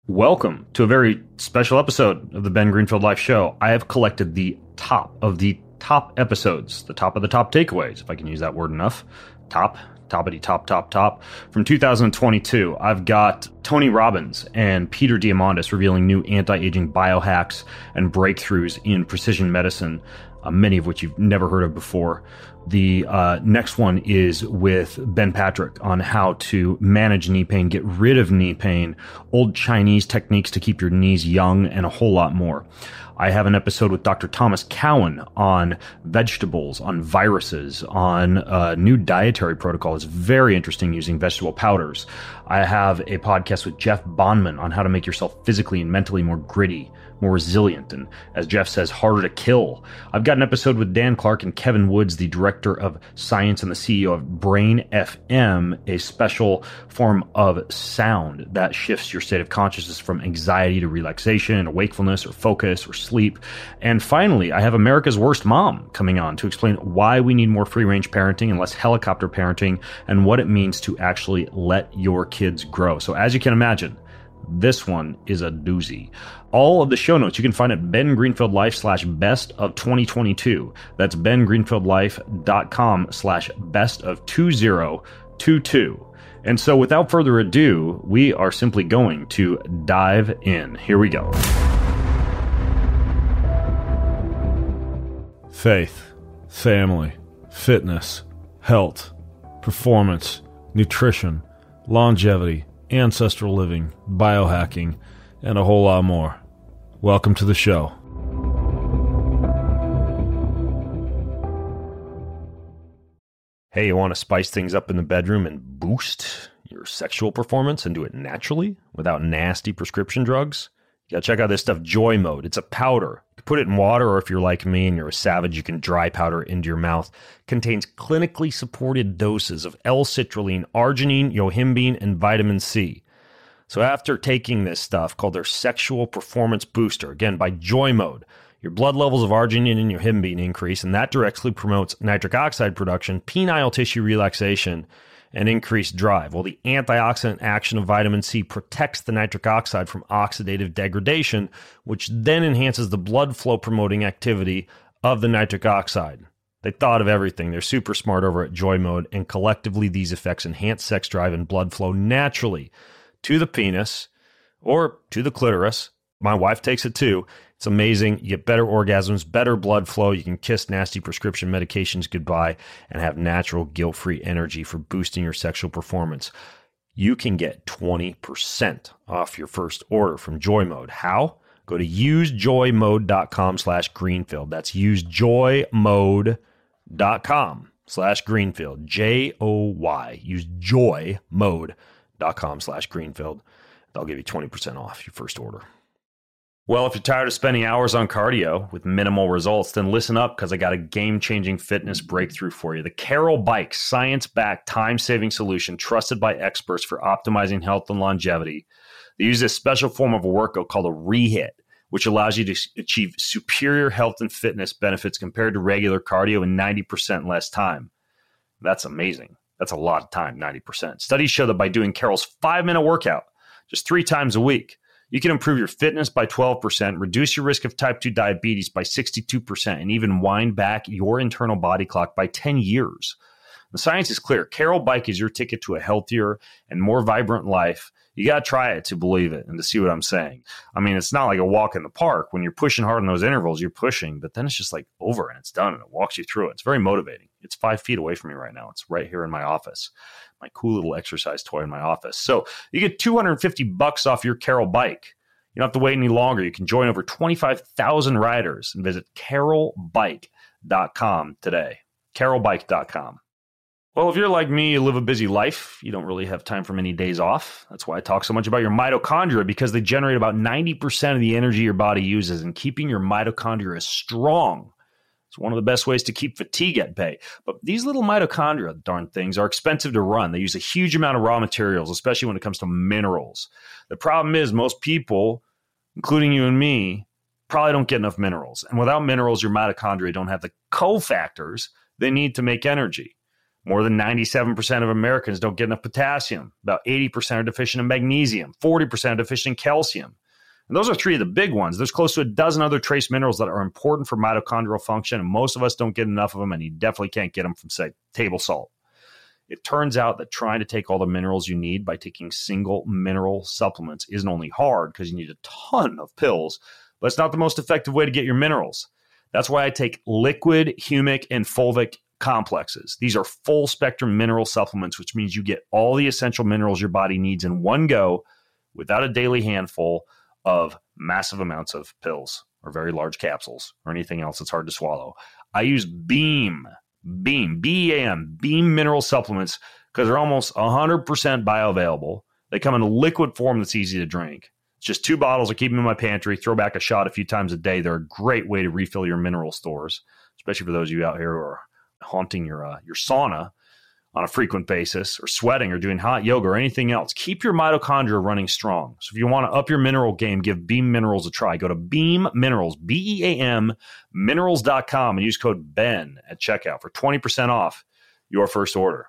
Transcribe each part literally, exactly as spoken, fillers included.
Welcome to a very special episode of the Ben Greenfield Life Show. I have collected the top of the top episodes, the top of the top takeaways, if I can use that word enough. Top, toppity top, top, top, from two thousand twenty-two. I've got Tony Robbins and Peter Diamandis revealing new anti-aging biohacks and breakthroughs in precision medicine, uh, many of which you've never heard of before. The uh, next one is with Ben Patrick on how to manage knee pain, get rid of knee pain, old Chinese techniques to keep your knees young, and a whole lot more. I have an episode with Doctor Thomas Cowan on vegetables, on viruses, on uh, new dietary protocols. Very interesting using vegetable powders. I have a podcast with Jeff Bonman on how to make yourself physically and mentally more gritty, more resilient, and as Jeff says, harder to kill. I've got an episode with Dan Clark and Kevin Woods, the director of science and the C E O of Brain F M, a special form of sound that shifts your state of consciousness from anxiety to relaxation or wakefulness or focus or sleep. And finally, I have America's Worst Mom coming on to explain why we need more free-range parenting and less helicopter parenting and what it means to actually let your kids grow. So as you can imagine, this one is a doozy. All of the show notes you can find at Ben Greenfield Life slash best of twenty twenty-two. That's Ben Greenfield Life dot com slash best of two thousand twenty-two. And so without further ado, we are simply going to dive in. Here we go. Faith, family, fitness, health, performance, nutrition, longevity, ancestral living, biohacking, and a whole lot more. Welcome to the show. Hey, you want to spice things up in the bedroom and boost your sexual performance and do it naturally without nasty prescription drugs? You gotta check out this stuff, Joy Mode. It's a powder. You can put it in water, or if you're like me and you're a savage, you can dry powder into your mouth. Contains clinically supported doses of L-citrulline, arginine, yohimbine, and vitamin C. So after taking this stuff called their Sexual Performance Booster, again by Joy Mode, your blood levels of arginine and yohimbine increase, and that directly promotes nitric oxide production, penile tissue relaxation, and increased drive. Well, the antioxidant action of vitamin C protects the nitric oxide from oxidative degradation, which then enhances the blood flow promoting activity of the nitric oxide. They thought of everything. They're super smart over at Joy Mode, and collectively these effects enhance sex drive and blood flow naturally to the penis or to the clitoris. My wife takes it too. It's amazing. You get better orgasms, better blood flow. You can kiss nasty prescription medications goodbye and have natural guilt-free energy for boosting your sexual performance. You can get twenty percent off your first order from Joy Mode. How? Go to usejoymode.com slash Greenfield. That's usejoymode.com slash Greenfield. J O Y. Usejoymode.com slash Greenfield. They'll give you twenty percent off your first order. Well, if you're tired of spending hours on cardio with minimal results, then listen up, because I got a game-changing fitness breakthrough for you. The Carol Bike, science-backed, time-saving solution trusted by experts for optimizing health and longevity. They use this special form of a workout called a rehit, which allows you to achieve superior health and fitness benefits compared to regular cardio in ninety percent less time. That's amazing. That's a lot of time, ninety percent. Studies show that by doing Carol's five-minute workout just three times a week, you can improve your fitness by twelve percent, reduce your risk of type two diabetes by sixty-two percent, and even wind back your internal body clock by ten years. The science is clear. Carol Bike is your ticket to a healthier and more vibrant life. You got to try it to believe it and to see what I'm saying. I mean, it's not like a walk in the park. When you're pushing hard in those intervals, you're pushing, but then it's just like over and it's done and it walks you through it. It's very motivating. It's five feet away from me right now. It's right here in my office, my cool little exercise toy in my office. So you get two hundred fifty bucks off your Carol Bike. You don't have to wait any longer. You can join over twenty-five thousand riders and visit carol bike dot com today. carol bike dot com. Well, if you're like me, you live a busy life. You don't really have time for many days off. That's why I talk so much about your mitochondria, because they generate about ninety percent of the energy your body uses, and keeping your mitochondria strong is one of the best ways to keep fatigue at bay. But these little mitochondria, darn things, are expensive to run. They use a huge amount of raw materials, especially when it comes to minerals. The problem is most people, including you and me, probably don't get enough minerals. And without minerals, your mitochondria don't have the cofactors they need to make energy. More than ninety-seven percent of Americans don't get enough potassium. About eighty percent are deficient in magnesium. forty percent are deficient in calcium. And those are three of the big ones. There's close to a dozen other trace minerals that are important for mitochondrial function, and most of us don't get enough of them, and you definitely can't get them from, say, table salt. It turns out that trying to take all the minerals you need by taking single mineral supplements isn't only hard because you need a ton of pills, but it's not the most effective way to get your minerals. That's why I take liquid, humic, and fulvic complexes. These are full spectrum mineral supplements, which means you get all the essential minerals your body needs in one go without a daily handful of massive amounts of pills or very large capsules or anything else that's hard to swallow. I use Beam, Beam, B E A M, Beam mineral supplements because they're almost one hundred percent bioavailable. They come in a liquid form that's easy to drink. It's just two bottles. I keep them in my pantry, throw back a shot a few times a day. They're a great way to refill your mineral stores, especially for those of you out here who are haunting your uh, your sauna on a frequent basis or sweating or doing hot yoga or anything else. Keep your mitochondria running strong. So if you want to up your mineral game, give Beam Minerals a try. Go to Beam Minerals, B E A M, minerals dot com and use code BEN at checkout for twenty percent off your first order.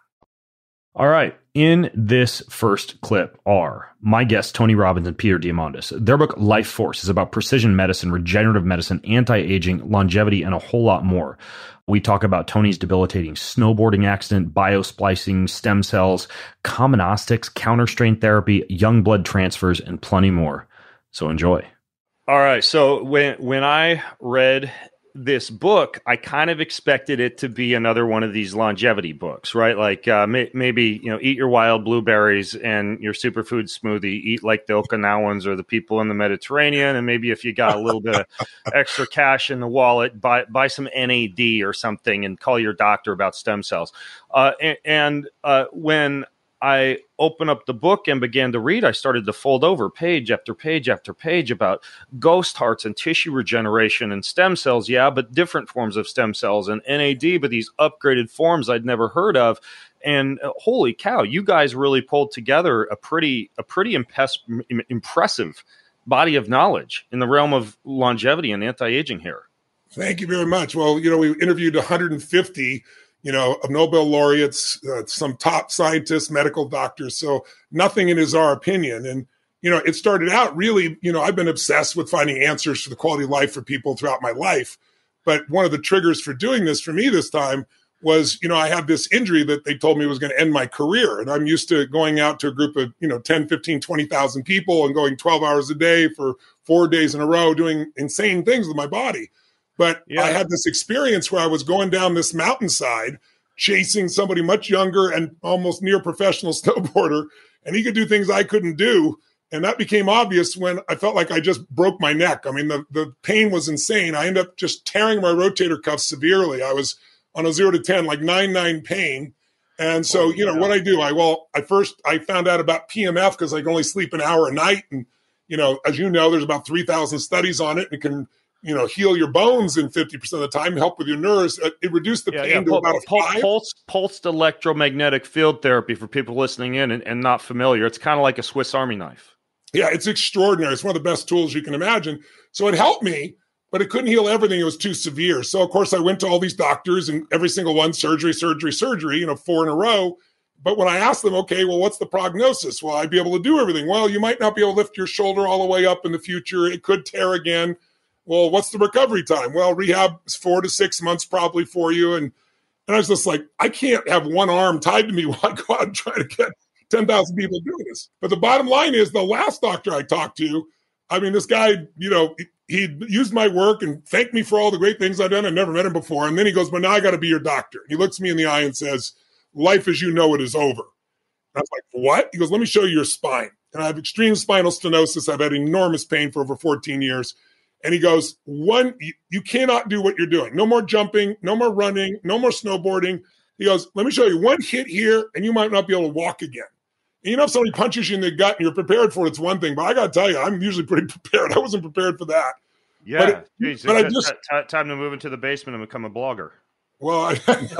All right. In this first clip are my guests, Tony Robbins and Peter Diamandis. Their book, Life Force, is about precision medicine, regenerative medicine, anti-aging, longevity, and a whole lot more. We talk about Tony's debilitating snowboarding accident, biosplicing, stem cells, combinostics, counter-strain therapy, young blood transfers, and plenty more. So enjoy. All right. So when when I read this book, I kind of expected it to be another one of these longevity books, right? Like uh, may, maybe, you know, eat your wild blueberries and your superfood smoothie, eat like the Okinawans or the people in the Mediterranean. And maybe if you got a little bit of extra cash in the wallet, buy, buy some N A D or something and call your doctor about stem cells. Uh, and and uh, when I opened up the book and began to read, I started to fold over page after page after page about ghost hearts and tissue regeneration and stem cells. Yeah, but different forms of stem cells and N A D, but these upgraded forms I'd never heard of. And uh, holy cow, you guys really pulled together a pretty, a pretty impes- impressive body of knowledge in the realm of longevity and anti-aging here. Thank you very much. Well, you know, we interviewed one hundred fifty you know, of Nobel laureates, uh, some top scientists, medical doctors. So nothing in is our opinion. And, you know, it started out really, you know, I've been obsessed with finding answers for the quality of life for people throughout my life. But one of the triggers for doing this for me this time was, you know, I had this injury that they told me was going to end my career. And I'm used to going out to a group of, you know, ten, fifteen, twenty thousand people and going twelve hours a day for four days in a row, doing insane things with my body. But yeah. I had this experience where I was going down this mountainside, chasing somebody much younger and almost near professional snowboarder, and he could do things I couldn't do. And that became obvious when I felt like I just broke my neck. I mean, the, the pain was insane. I ended up just tearing my rotator cuff severely. I was on a zero to ten, like nine, nine pain. And so, oh, you know, yeah. what I do, I, well, I first, I found out about P M F because I can only sleep an hour a night. And, you know, as you know, there's about three thousand studies on it. And it can, you know, heal your bones in fifty percent of the time, help with your nerves. It reduced the yeah, pain yeah. to Pul- about a pul- five. Pulse, pulsed electromagnetic field therapy for people listening in and, and not familiar. It's kind of like a Swiss Army knife. Yeah, it's extraordinary. It's one of the best tools you can imagine. So it helped me, but it couldn't heal everything. It was too severe. So, of course, I went to all these doctors and every single one, surgery, surgery, surgery, you know, four in a row. But when I asked them, okay, well, what's the prognosis? Well, I'd be able to do everything. Well, you might not be able to lift your shoulder all the way up in the future. It could tear again. Well, what's the recovery time? Well, rehab is four to six months probably for you. And and I was just like, I can't have one arm tied to me while I go out and try to get ten thousand people doing this. But the bottom line is the last doctor I talked to, I mean, this guy, you know, he used my work and thanked me for all the great things I've done. I've never met him before. And then he goes, but now I got to be your doctor. He looks me in the eye and says, life as you know it is over. And I was like, what? He goes, let me show you your spine. And I have extreme spinal stenosis. I've had enormous pain for over fourteen years. And he goes, one, you, you cannot do what you're doing. No more jumping, no more running, no more snowboarding. He goes, let me show you one hit here and you might not be able to walk again. And you know, if somebody punches you in the gut and you're prepared for it, it's one thing. But I got to tell you, I'm usually pretty prepared. I wasn't prepared for that. Yeah. But, it, Jeez, but I just t- t- time to move into the basement and become a blogger. Well,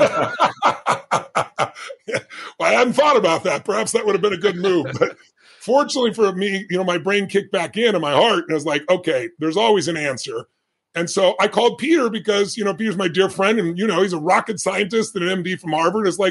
I, well, I hadn't thought about that. Perhaps that would have been a good move. But fortunately for me, you know, my brain kicked back in and my heart, and I was like, okay, there's always an answer. And so I called Peter because, you know, Peter's my dear friend, and, you know, he's a rocket scientist and an M D from Harvard. It's like,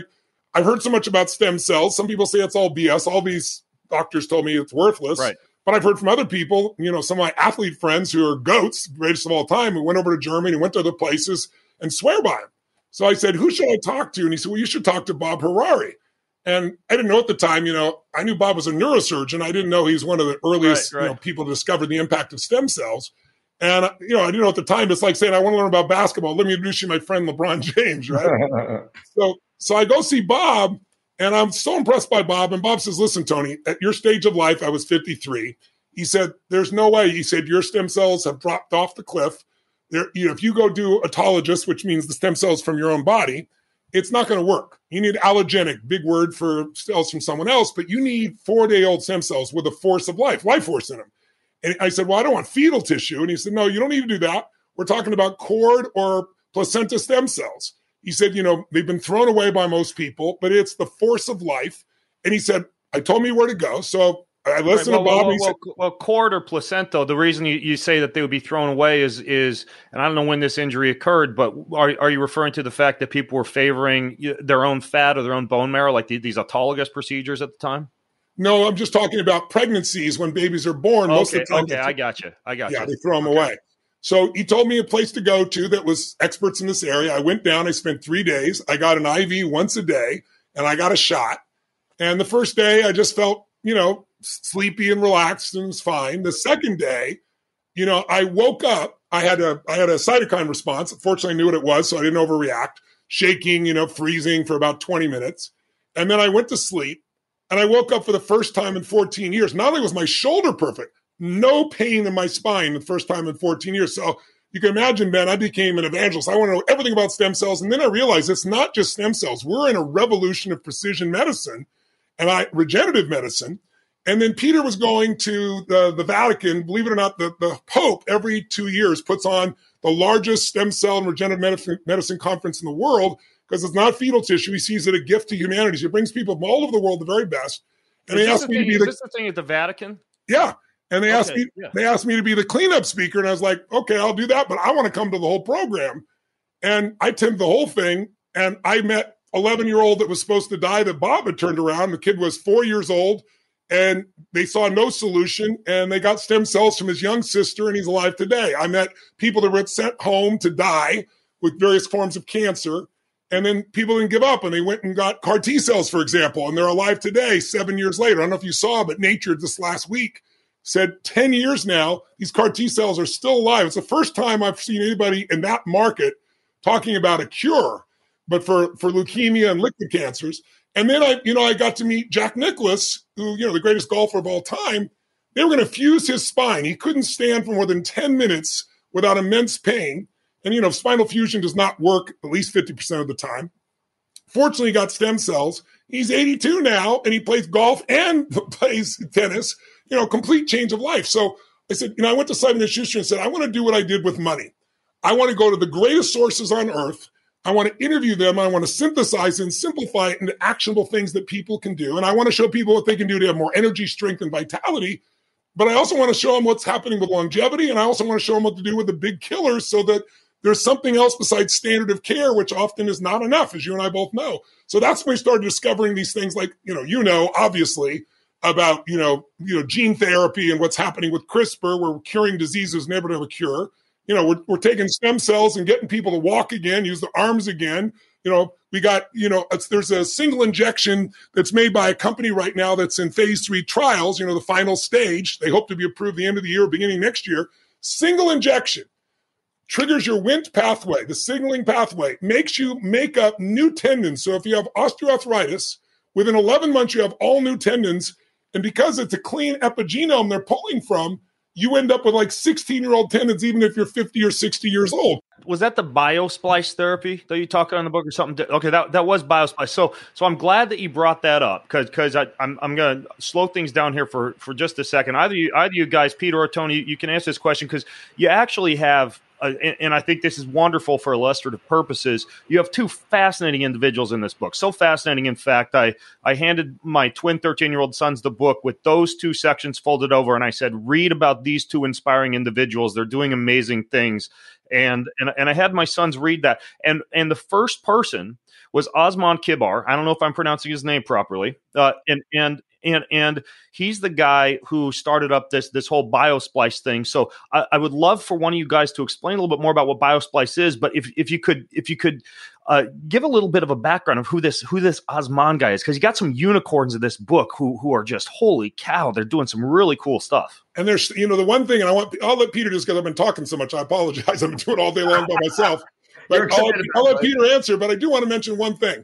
I've heard so much about stem cells. Some people say it's all B S. All these doctors told me it's worthless. Right. But I've heard from other people, you know, some of my athlete friends who are goats, greatest of all time, who went over to Germany, went to other places and swear by him. So I said, who should I talk to? And he said, well, you should talk to Bob Harari. And I didn't know at the time, you know, I knew Bob was a neurosurgeon. I didn't know he's one of the earliest right, right. You know, people to discover the impact of stem cells. And, you know, I didn't know at the time, it's like saying, I want to learn about basketball. Let me introduce you to my friend LeBron James, right? so, so I go see Bob, and I'm so impressed by Bob. And Bob says, listen, Tony, at your stage of life, I was fifty-three. He said, there's no way. He said, your stem cells have dropped off the cliff. There, you know, if you go do autologous, which means the stem cells from your own body, it's not going to work. You need allogenic, big word for cells from someone else, but you need four-day-old stem cells with a force of life, life force in them. And I said, well, I don't want fetal tissue. And he said, no, you don't need to do that. We're talking about cord or placenta stem cells. He said, you know, they've been thrown away by most people, but it's the force of life. And he said, I told me where to go. So I listened right, well, to Bob. Well, and he well, said, well, well, cord or placenta, the reason you, you say that they would be thrown away is, is, and I don't know when this injury occurred, but are, are you referring to the fact that people were favoring their own fat or their own bone marrow, like the, these autologous procedures at the time? No, I'm just talking about pregnancies when babies are born. Okay, most of the time, okay, I got you. I got yeah, you. they throw them okay. away. So he told me a place to go to that was experts in this area. I went down. I spent three days. I got an I V once a day, and I got a shot. And the first day, I just felt, you know, sleepy and relaxed, and it was fine. The second day, you know, I woke up. I had a I had a cytokine response. Fortunately, I knew what it was, so I didn't overreact. Shaking, you know, freezing for about twenty minutes. And then I went to sleep. And I woke up for the first time in fourteen years. Not only was my shoulder perfect, no pain in my spine the first time in fourteen years. So you can imagine, Ben, I became an evangelist. I want to know everything about stem cells. And then I realized it's not just stem cells. We're in a revolution of precision medicine and I regenerative medicine. And then Peter was going to the, the Vatican. Believe it or not, the, the Pope every two years puts on the largest stem cell and regenerative medicine, medicine conference in the world, because it's not fetal tissue. He sees it a gift to humanity. He brings people from all over the world the very best. And is they asked the me thing, to be is the, this the thing at the Vatican? Yeah. And they okay, asked me yeah. they asked me to be the cleanup speaker. And I was like, okay, I'll do that, but I want to come to the whole program. And I attended the whole thing. And I met eleven-year-old that was supposed to die that Bob had turned around. The kid was four years old. And they saw no solution. And they got stem cells from his young sister. And he's alive today. I met people that were sent home to die with various forms of cancer. And then people didn't give up, and they went and got C A R T cells, for example, and they're alive today, seven years later. I don't know if you saw, but Nature this last week said ten years now, these C A R T cells are still alive. It's the first time I've seen anybody in that market talking about a cure, but for, for leukemia and liquid cancers. And then I, you know, I got to meet Jack Nicklaus, who, you know, the greatest golfer of all time. They were going to fuse his spine. He couldn't stand for more than ten minutes without immense pain. And, you know, spinal fusion does not work at least fifty percent of the time. Fortunately, he got stem cells. He's eighty-two now, and he plays golf and plays tennis, you know, complete change of life. So I said, you know, I went to Simon and Schuster and said, I want to do what I did with money. I want to go to the greatest sources on earth. I want to interview them. I want to synthesize and simplify it into actionable things that people can do. And I want to show people what they can do to have more energy, strength, and vitality. But I also want to show them what's happening with longevity. And I also want to show them what to do with the big killers so that there's something else besides standard of care, which often is not enough, as you and I both know. So that's when we started discovering these things like, you know, you know, obviously about, you know, you know, gene therapy and what's happening with CRISPR. We're curing diseases never to have a cure. You know, we're, we're taking stem cells and getting people to walk again, use their arms again. You know, we got, you know, it's, there's a single injection that's made by a company right now that's in phase three trials, you know, the final stage. They hope to be approved the end of the year, beginning next year. Single injection. Triggers your Wnt pathway, the signaling pathway, makes you make up new tendons. So if you have osteoarthritis, within eleven months, you have all new tendons. And because it's a clean epigenome they're pulling from, you end up with like sixteen-year-old tendons, even if you're fifty or sixty years old. Was that the biosplice therapy that you talked about in the book or something? Okay, that, that was biosplice. So so I'm glad that you brought that up because because I'm I'm going to slow things down here for, for just a second. Either you, either you guys, Peter or Tony, you can answer this question because you actually have Uh, and, and I think this is wonderful for illustrative purposes. You have two fascinating individuals in this book. So fascinating, in fact, I, I handed my twin thirteen-year-old sons the book with those two sections folded over, and I said, read about these two inspiring individuals. They're doing amazing things. And and, and I had my sons read that. And, and the first person was Osman Kibar. I don't know if I'm pronouncing his name properly. Uh, and and and and he's the guy who started up this this whole BioSplice thing. So I, I would love for one of you guys to explain a little bit more about what BioSplice is. But if if you could if you could uh, give a little bit of a background of who this who this Osman guy is, because you got some unicorns in this book who who are just holy cow, they're doing some really cool stuff. And there's, you know, the one thing, and I want, I'll let Peter just because I've been talking so much. I apologize. I've been doing it all day long by myself. But I'll, I'll let Peter answer. But I do want to mention one thing.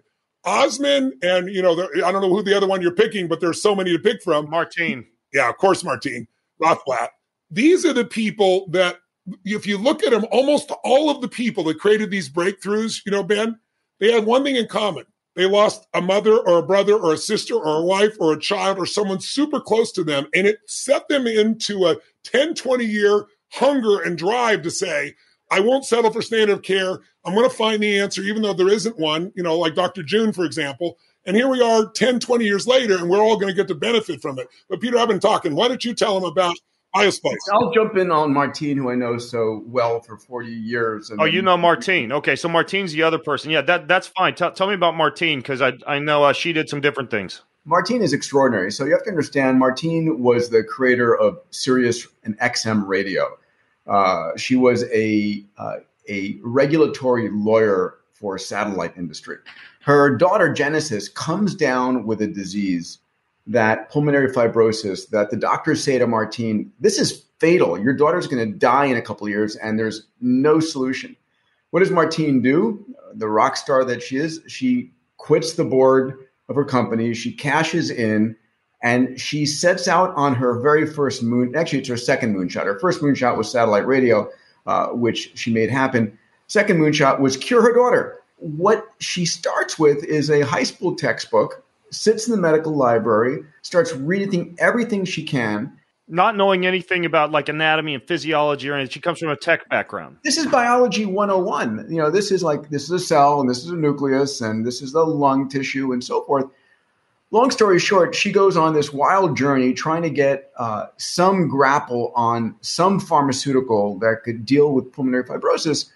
Osman and, you know, the, I don't know who the other one you're picking, but there's so many to pick from. Martine. Yeah, of course, Martine Rothblatt. These are the people that, if you look at them, almost all of the people that created these breakthroughs, you know, Ben, they had one thing in common. They lost a mother or a brother or a sister or a wife or a child or someone super close to them. And it set them into a ten, twenty year hunger and drive to say, I won't settle for standard of care. I'm going to find the answer, even though there isn't one, you know, like Doctor June, for example. And here we are ten, twenty years later, and we're all going to get to benefit from it. But Peter, I've been talking. Why don't you tell them about BioSplice? I'll jump in on Martine, who I know so well for forty years. And oh, then, you know Martine. Okay, so Martine's the other person. Yeah, that that's fine. Tell, tell me about Martine, because I I know uh, she did some different things. Martine is extraordinary. So you have to understand, Martine was the creator of Sirius and X M Radio. Uh, she was a uh, a regulatory lawyer for satellite industry. Her daughter Genesis comes down with a disease, that pulmonary fibrosis, that the doctors say to Martine, this is fatal. Your daughter's going to die in a couple of years, and there's no solution. What does Martine do? The rock star that she is, she quits the board of her company. She cashes in, and she sets out on her very first moon. Actually, it's her second moonshot. Her first moonshot was satellite radio, uh, which she made happen. Second moonshot was cure her daughter. What she starts with is a high school textbook, sits in the medical library, starts reading everything she can. Not knowing anything about like anatomy and physiology or anything. She comes from a tech background. This is biology one oh one. You know, this is like, this is a cell and this is a nucleus and this is the lung tissue and so forth. Long story short, she goes on this wild journey trying to get uh, some grapple on some pharmaceutical that could deal with pulmonary fibrosis.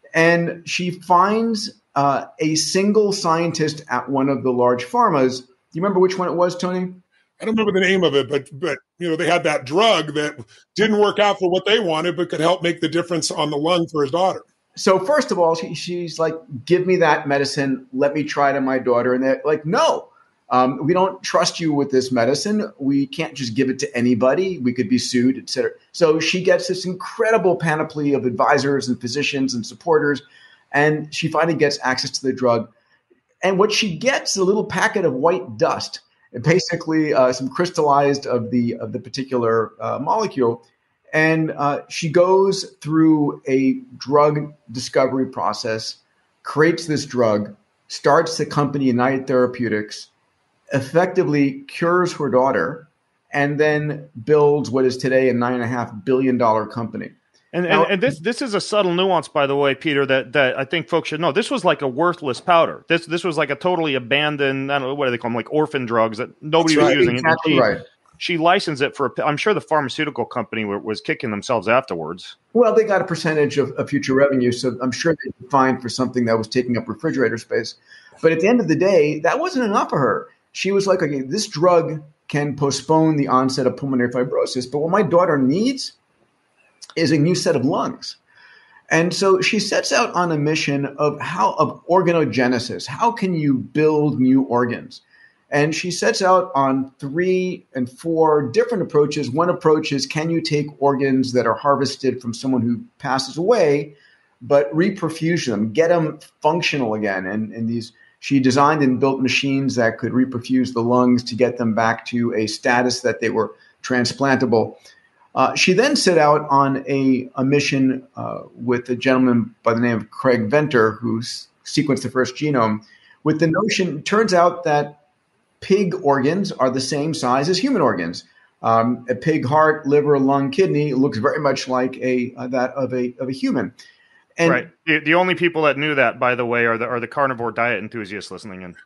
And she finds uh, a single scientist at one of the large pharmas. Do you remember which one it was, Tony? I don't remember the name of it, but but you know, they had that drug that didn't work out for what they wanted, but could help make the difference on the lung for his daughter. So first of all, she, she's like, give me that medicine. Let me try it on my daughter. And they're like, no, um, we don't trust you with this medicine. We can't just give it to anybody. We could be sued, et cetera. So she gets this incredible panoply of advisors and physicians and supporters. And she finally gets access to the drug. And what she gets is a little packet of white dust, basically uh, some crystallized of the of the particular uh, molecule. And uh, she goes through a drug discovery process, creates this drug, starts the company United Therapeutics, effectively cures her daughter, and then builds what is today a nine and a half billion dollar company. And, and and this this is a subtle nuance, by the way, Peter, that, that I think folks should know. This was like a worthless powder. This this was like a totally abandoned, I don't know, what do they call them, like orphan drugs that nobody That's was right, using. exactly she, right. She licensed it for, I'm sure the pharmaceutical company were, was kicking themselves afterwards. Well, they got a percentage of, of future revenue, so I'm sure they could find for something that was taking up refrigerator space. But at the end of the day, that wasn't enough for her. She was like, okay, this drug can postpone the onset of pulmonary fibrosis, but what my daughter needs is a new set of lungs. And so she sets out on a mission of how of organogenesis. How can you build new organs? And she sets out on three and four different approaches. One approach is, can you take organs that are harvested from someone who passes away, but reperfuse them, get them functional again? And, and these, she designed and built machines that could reperfuse the lungs to get them back to a status that they were transplantable. Uh, she then set out on a, a mission uh, with a gentleman by the name of Craig Venter, who sequenced the first genome, with the notion, it turns out that pig organs are the same size as human organs. Um, a pig heart, liver, lung, kidney looks very much like a uh, that of a of a human. And right. The, the only people that knew that, by the way, are the are the carnivore diet enthusiasts listening in.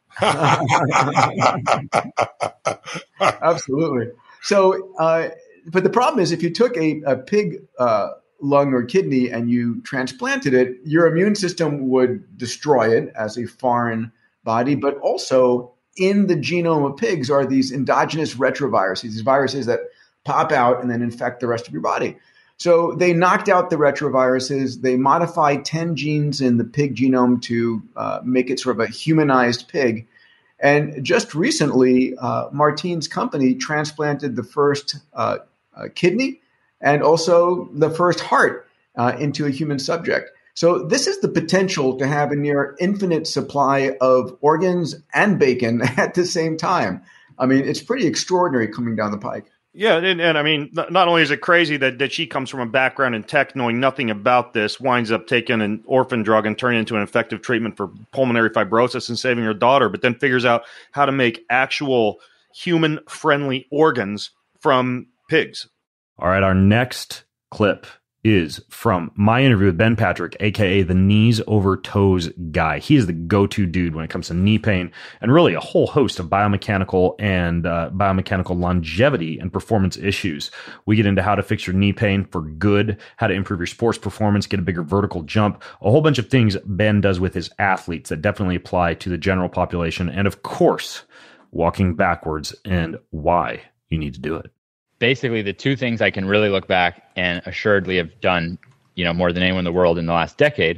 Absolutely. So, uh, but the problem is, if you took a, a pig uh, lung or kidney and you transplanted it, your immune system would destroy it as a foreign body, but also in the genome of pigs are these endogenous retroviruses, these viruses that pop out and then infect the rest of your body. So they knocked out the retroviruses. They modified ten genes in the pig genome to uh, make it sort of a humanized pig. And just recently, uh, Martine's company transplanted the first uh, uh, kidney and also the first heart uh, into a human subject. So this is the potential to have a near infinite supply of organs and bacon at the same time. I mean, it's pretty extraordinary coming down the pike. Yeah, and, and I mean, not only is it crazy that, that she comes from a background in tech, knowing nothing about this, winds up taking an orphan drug and turning it into an effective treatment for pulmonary fibrosis and saving her daughter, but then figures out how to make actual human-friendly organs from pigs. All right, our next clip is from my interview with Ben Patrick, a k a the knees over toes guy. He is the go-to dude when it comes to knee pain and really a whole host of biomechanical and uh, biomechanical longevity and performance issues. We get into how to fix your knee pain for good, how to improve your sports performance, get a bigger vertical jump, a whole bunch of things Ben does with his athletes that definitely apply to the general population. And of course, walking backwards and why you need to do it. Basically, the two things I can really look back and assuredly have done, you know, more than anyone in the world in the last decade,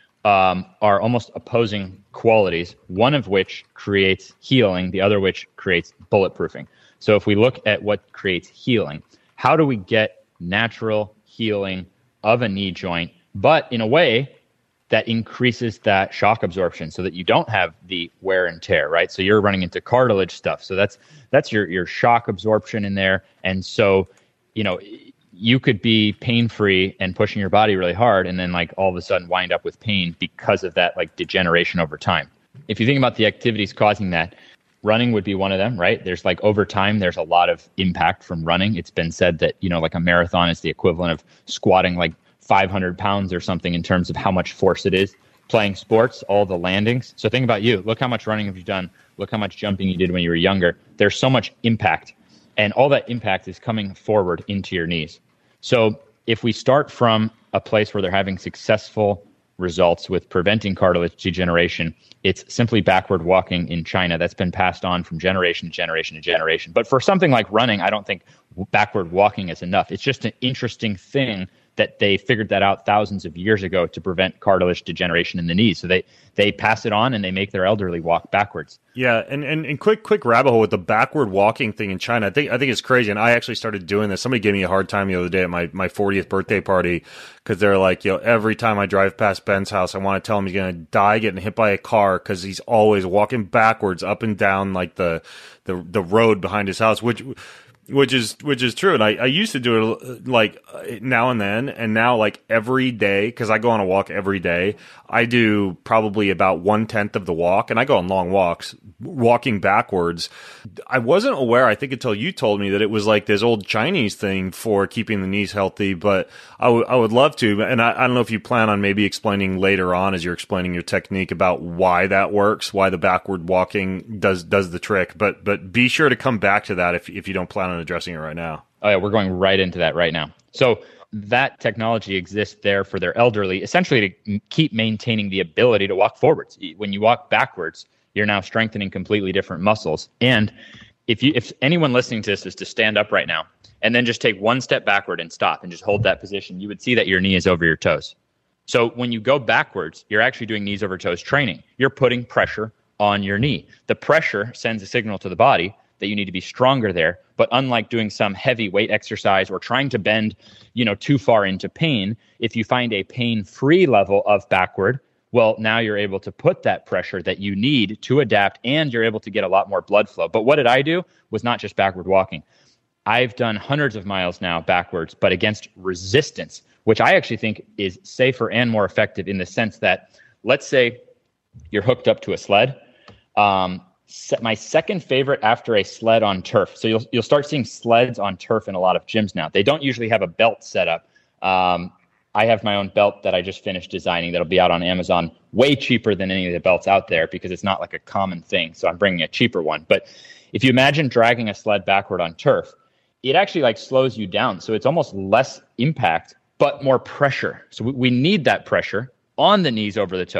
um, are almost opposing qualities, one of which creates healing, the other which creates bulletproofing. So if we look at what creates healing, how do we get natural healing of a knee joint, but in a way that increases that shock absorption so that you don't have the wear and tear, right? So you're running into cartilage stuff. So that's that's your your shock absorption in there. And so, you know, you could be pain-free and pushing your body really hard and then like all of a sudden wind up with pain because of that like degeneration over time. If you think about the activities causing that, running would be one of them, right? There's like over time, there's a lot of impact from running. It's been said that, you know, like a marathon is the equivalent of squatting like five hundred pounds or something in terms of how much force it is. Playing sports, all the landings. So think about you. Look how much running have you done. Look how much jumping you did when you were younger. There's so much impact. And all that impact is coming forward into your knees. So if we start from a place where they're having successful results with preventing cartilage degeneration, it's simply backward walking in China. That's been passed on from generation to generation to generation. But for something like running, I don't think backward walking is enough. It's just an interesting thing that they figured that out thousands of years ago to prevent cartilage degeneration in the knees. So they they pass it on and they make their elderly walk backwards. Yeah, and, and, and quick quick rabbit hole with the backward walking thing in China. I think I think it's crazy, and I actually started doing this. Somebody gave me a hard time the other day at my, my fortieth birthday party because they're like, you know, every time I drive past Ben's house, I want to tell him he's going to die getting hit by a car because he's always walking backwards up and down like the the the road behind his house, which. Which is which is true, and I, I used to do it like now and then, and now like every day because I go on a walk every day. I do probably about one tenth of the walk, and I go on long walks, walking backwards. I wasn't aware, I think, until you told me that it was like this old Chinese thing for keeping the knees healthy. But I, w- I would love to, and I, I don't know if you plan on maybe explaining later on as you're explaining your technique about why that works, why the backward walking does does the trick. But but be sure to come back to that if if you don't plan on addressing it right now. Oh yeah, we're going right into that right now. So that technology exists there for their elderly, essentially to keep maintaining the ability to walk forwards. When you walk backwards, you're now strengthening completely different muscles. And if you, if anyone listening to this is to stand up right now and then just take one step backward and stop and just hold that position, you would see that your knee is over your toes. So when you go backwards, you're actually doing knees over toes training. You're putting pressure on your knee. The pressure sends a signal to the body that you need to be stronger there. But unlike doing some heavy weight exercise or trying to bend, you know, too far into pain, if you find a pain-free level of backward, well, now you're able to put that pressure that you need to adapt, and you're able to get a lot more blood flow. But what did I do was not just backward walking. I've done hundreds of miles now backwards, but against resistance, which I actually think is safer and more effective in the sense that, let's say you're hooked up to a sled. Um, My second favorite after a sled on turf. So you'll you'll start seeing sleds on turf in a lot of gyms now. They don't usually have a belt set up. Um, I have my own belt that I just finished designing that'll be out on Amazon, way cheaper than any of the belts out there because it's not like a common thing. So I'm bringing a cheaper one. But if you imagine dragging a sled backward on turf, it actually like slows you down. So it's almost less impact, but more pressure. So we, we need that pressure on the knees over the toes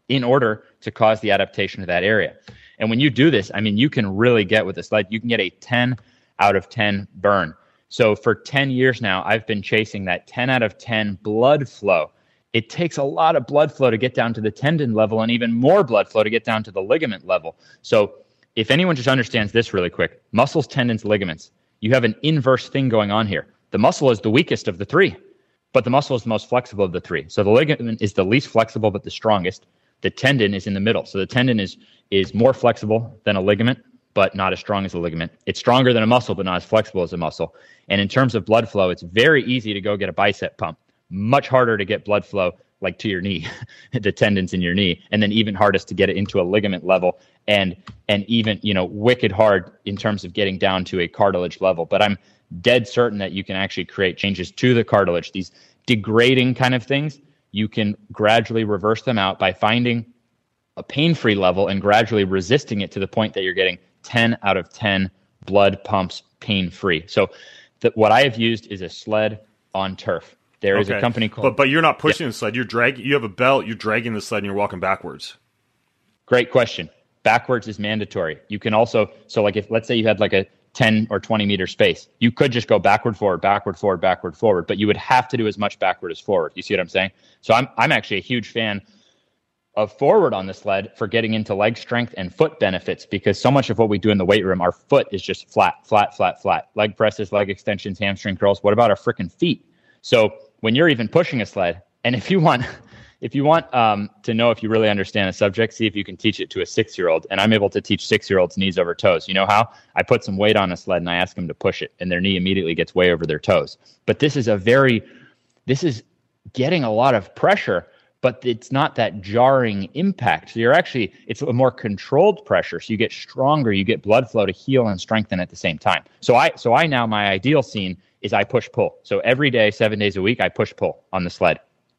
in order to cause the adaptation to that area. And when you do this, I mean, you can really get with a sled, you can get a ten out of ten burn. So for ten years now, I've been chasing that ten out of ten blood flow. It takes a lot of blood flow to get down to the tendon level and even more blood flow to get down to the ligament level. So if anyone just understands this really quick, muscles, tendons, ligaments, you have an inverse thing going on here. The muscle is the weakest of the three, but the muscle is the most flexible of the three. So the ligament is the least flexible, but the strongest. The tendon is in the middle. So the tendon is is more flexible than a ligament, but not as strong as a ligament. It's stronger than a muscle, but not as flexible as a muscle. And in terms of blood flow, it's very easy to go get a bicep pump. Much harder to get blood flow like to your knee, the tendons in your knee, and then even hardest to get it into a ligament level, and and even, you know, wicked hard in terms of getting down to a cartilage level. But I'm dead certain that you can actually create changes to the cartilage. These degrading kind of things, you can gradually reverse them out by finding a pain-free level and gradually resisting it to the point that you're getting ten out of ten blood pumps pain-free. So th- what I have used is a sled on turf. There is okay. a company called... But but you're not pushing yeah. the sled. You're dragging. You have a belt. You're dragging the sled and you're walking backwards. Great question. Backwards is mandatory. You can also... So like if, let's say you had like a ten or twenty meter space, you could just go backward, forward, backward, forward, backward, forward, but you would have to do as much backward as forward. You see what I'm saying? So I'm I'm actually a huge fan of forward on the sled for getting into leg strength and foot benefits, because so much of what we do in the weight room, our foot is just flat, flat, flat, flat. Leg presses, leg extensions, hamstring curls. What about our freaking feet? So when you're even pushing a sled, and if you want, if you want um, to know if you really understand a subject, see if you can teach it to a six-year-old. And I'm able to teach six-year-olds knees over toes. You know how? I put some weight on a sled and I ask them to push it, and their knee immediately gets way over their toes. But this is a very, this is getting a lot of pressure, but it's not that jarring impact. So you're actually, it's a more controlled pressure. So you get stronger, you get blood flow to heal and strengthen at the same time. So I, so I now, my ideal scene is I push pull. So every day, seven days a week, I push pull on the sled.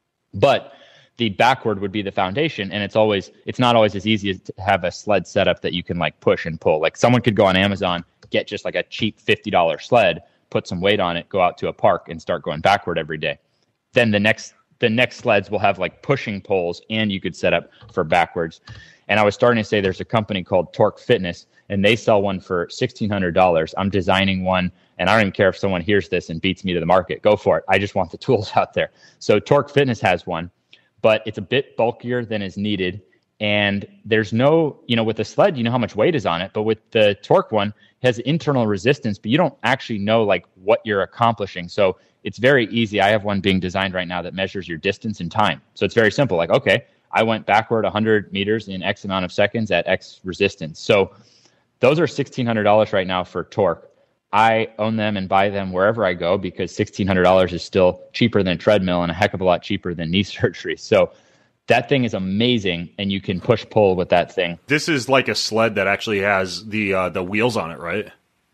But the backward would be the foundation. And it's always, it's not always as easy as to have a sled setup that you can like push and pull. Like someone could go on Amazon, get just like a cheap fifty dollars sled, put some weight on it, go out to a park and start going backward every day. Then the next the next sleds will have like pushing poles, and you could set up for backwards. And I was starting to say there's a company called Torque Fitness, and they sell one for sixteen hundred dollars. I'm designing one, and I don't even care if someone hears this and beats me to the market. Go for it. I just want the tools out there. So Torque Fitness has one, but it's a bit bulkier than is needed. And there's no, you know, with the sled, you know how much weight is on it, but with the Torque one, it has internal resistance, but you don't actually know like what you're accomplishing. So it's very easy. I have one being designed right now that measures your distance and time. So it's very simple. Like, okay, I went backward one hundred meters in X amount of seconds at X resistance. So those are sixteen hundred dollars right now for Torque. I own them and buy them wherever I go because sixteen hundred dollars is still cheaper than a treadmill and a heck of a lot cheaper than knee surgery. So that thing is amazing, and you can push pull with that thing. This is like a sled that actually has the uh, the wheels on it, right?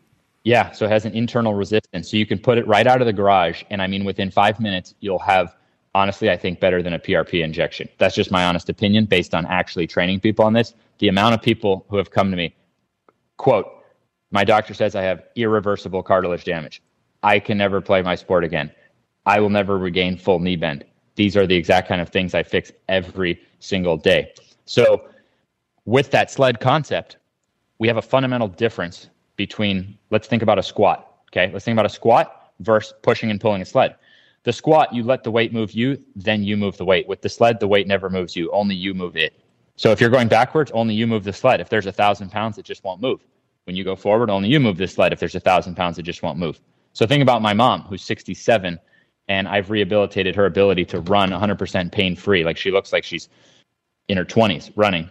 Yeah, so it has an internal resistance. So you can put it right out of the garage, and I mean, within five minutes, you'll have, honestly, I think better than a P R P injection. That's just my honest opinion based on actually training people on this. The amount of people who have come to me, quote, my doctor says I have irreversible cartilage damage. I can never play my sport again. I will never regain full knee bend. These are the exact kind of things I fix every single day. So with that sled concept, we have a fundamental difference between, let's think about a squat, okay? Let's think about a squat versus pushing and pulling a sled. The squat, you let the weight move you, then you move the weight. With the sled, the weight never moves you, only you move it. So if you're going backwards, only you move the sled. If there's a thousand pounds, it just won't move. When you go forward, only you move the sled. If there's a thousand pounds, it just won't move. So think about my mom, who's sixty-seven, and I've rehabilitated her ability to run one hundred percent pain-free. Like she looks like she's in her twenties running.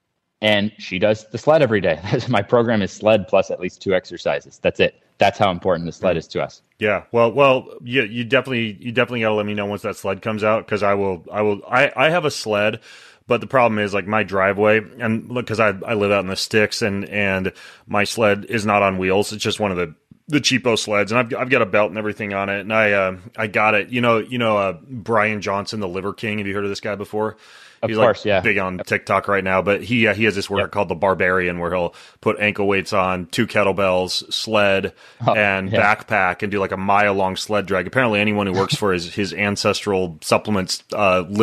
And she does the sled every day. My program is sled plus at least two exercises. That's it. That's how important the sled is to us. Yeah. Well, well, you, you definitely, you definitely got to let me know once that sled comes out. Cause I will, I will, I, I have a sled, but the problem is like my driveway, and look, cause I, I live out in the sticks, and, and my sled is not on wheels. It's just one of the, the cheapo sleds, and I've, I've got a belt and everything on it. And I, uh, I got it, you know, you know, uh, Brian Johnson, the Liver King. Have you heard of this guy before? Of He's course, like yeah. big on TikTok right now, but he uh, he has this workout yep. called the Barbarian, where he'll put ankle weights on, two kettlebells, sled, oh, and yeah. backpack, and do like a mile long sled drag. Apparently, anyone who works for his his ancestral supplements uh, liver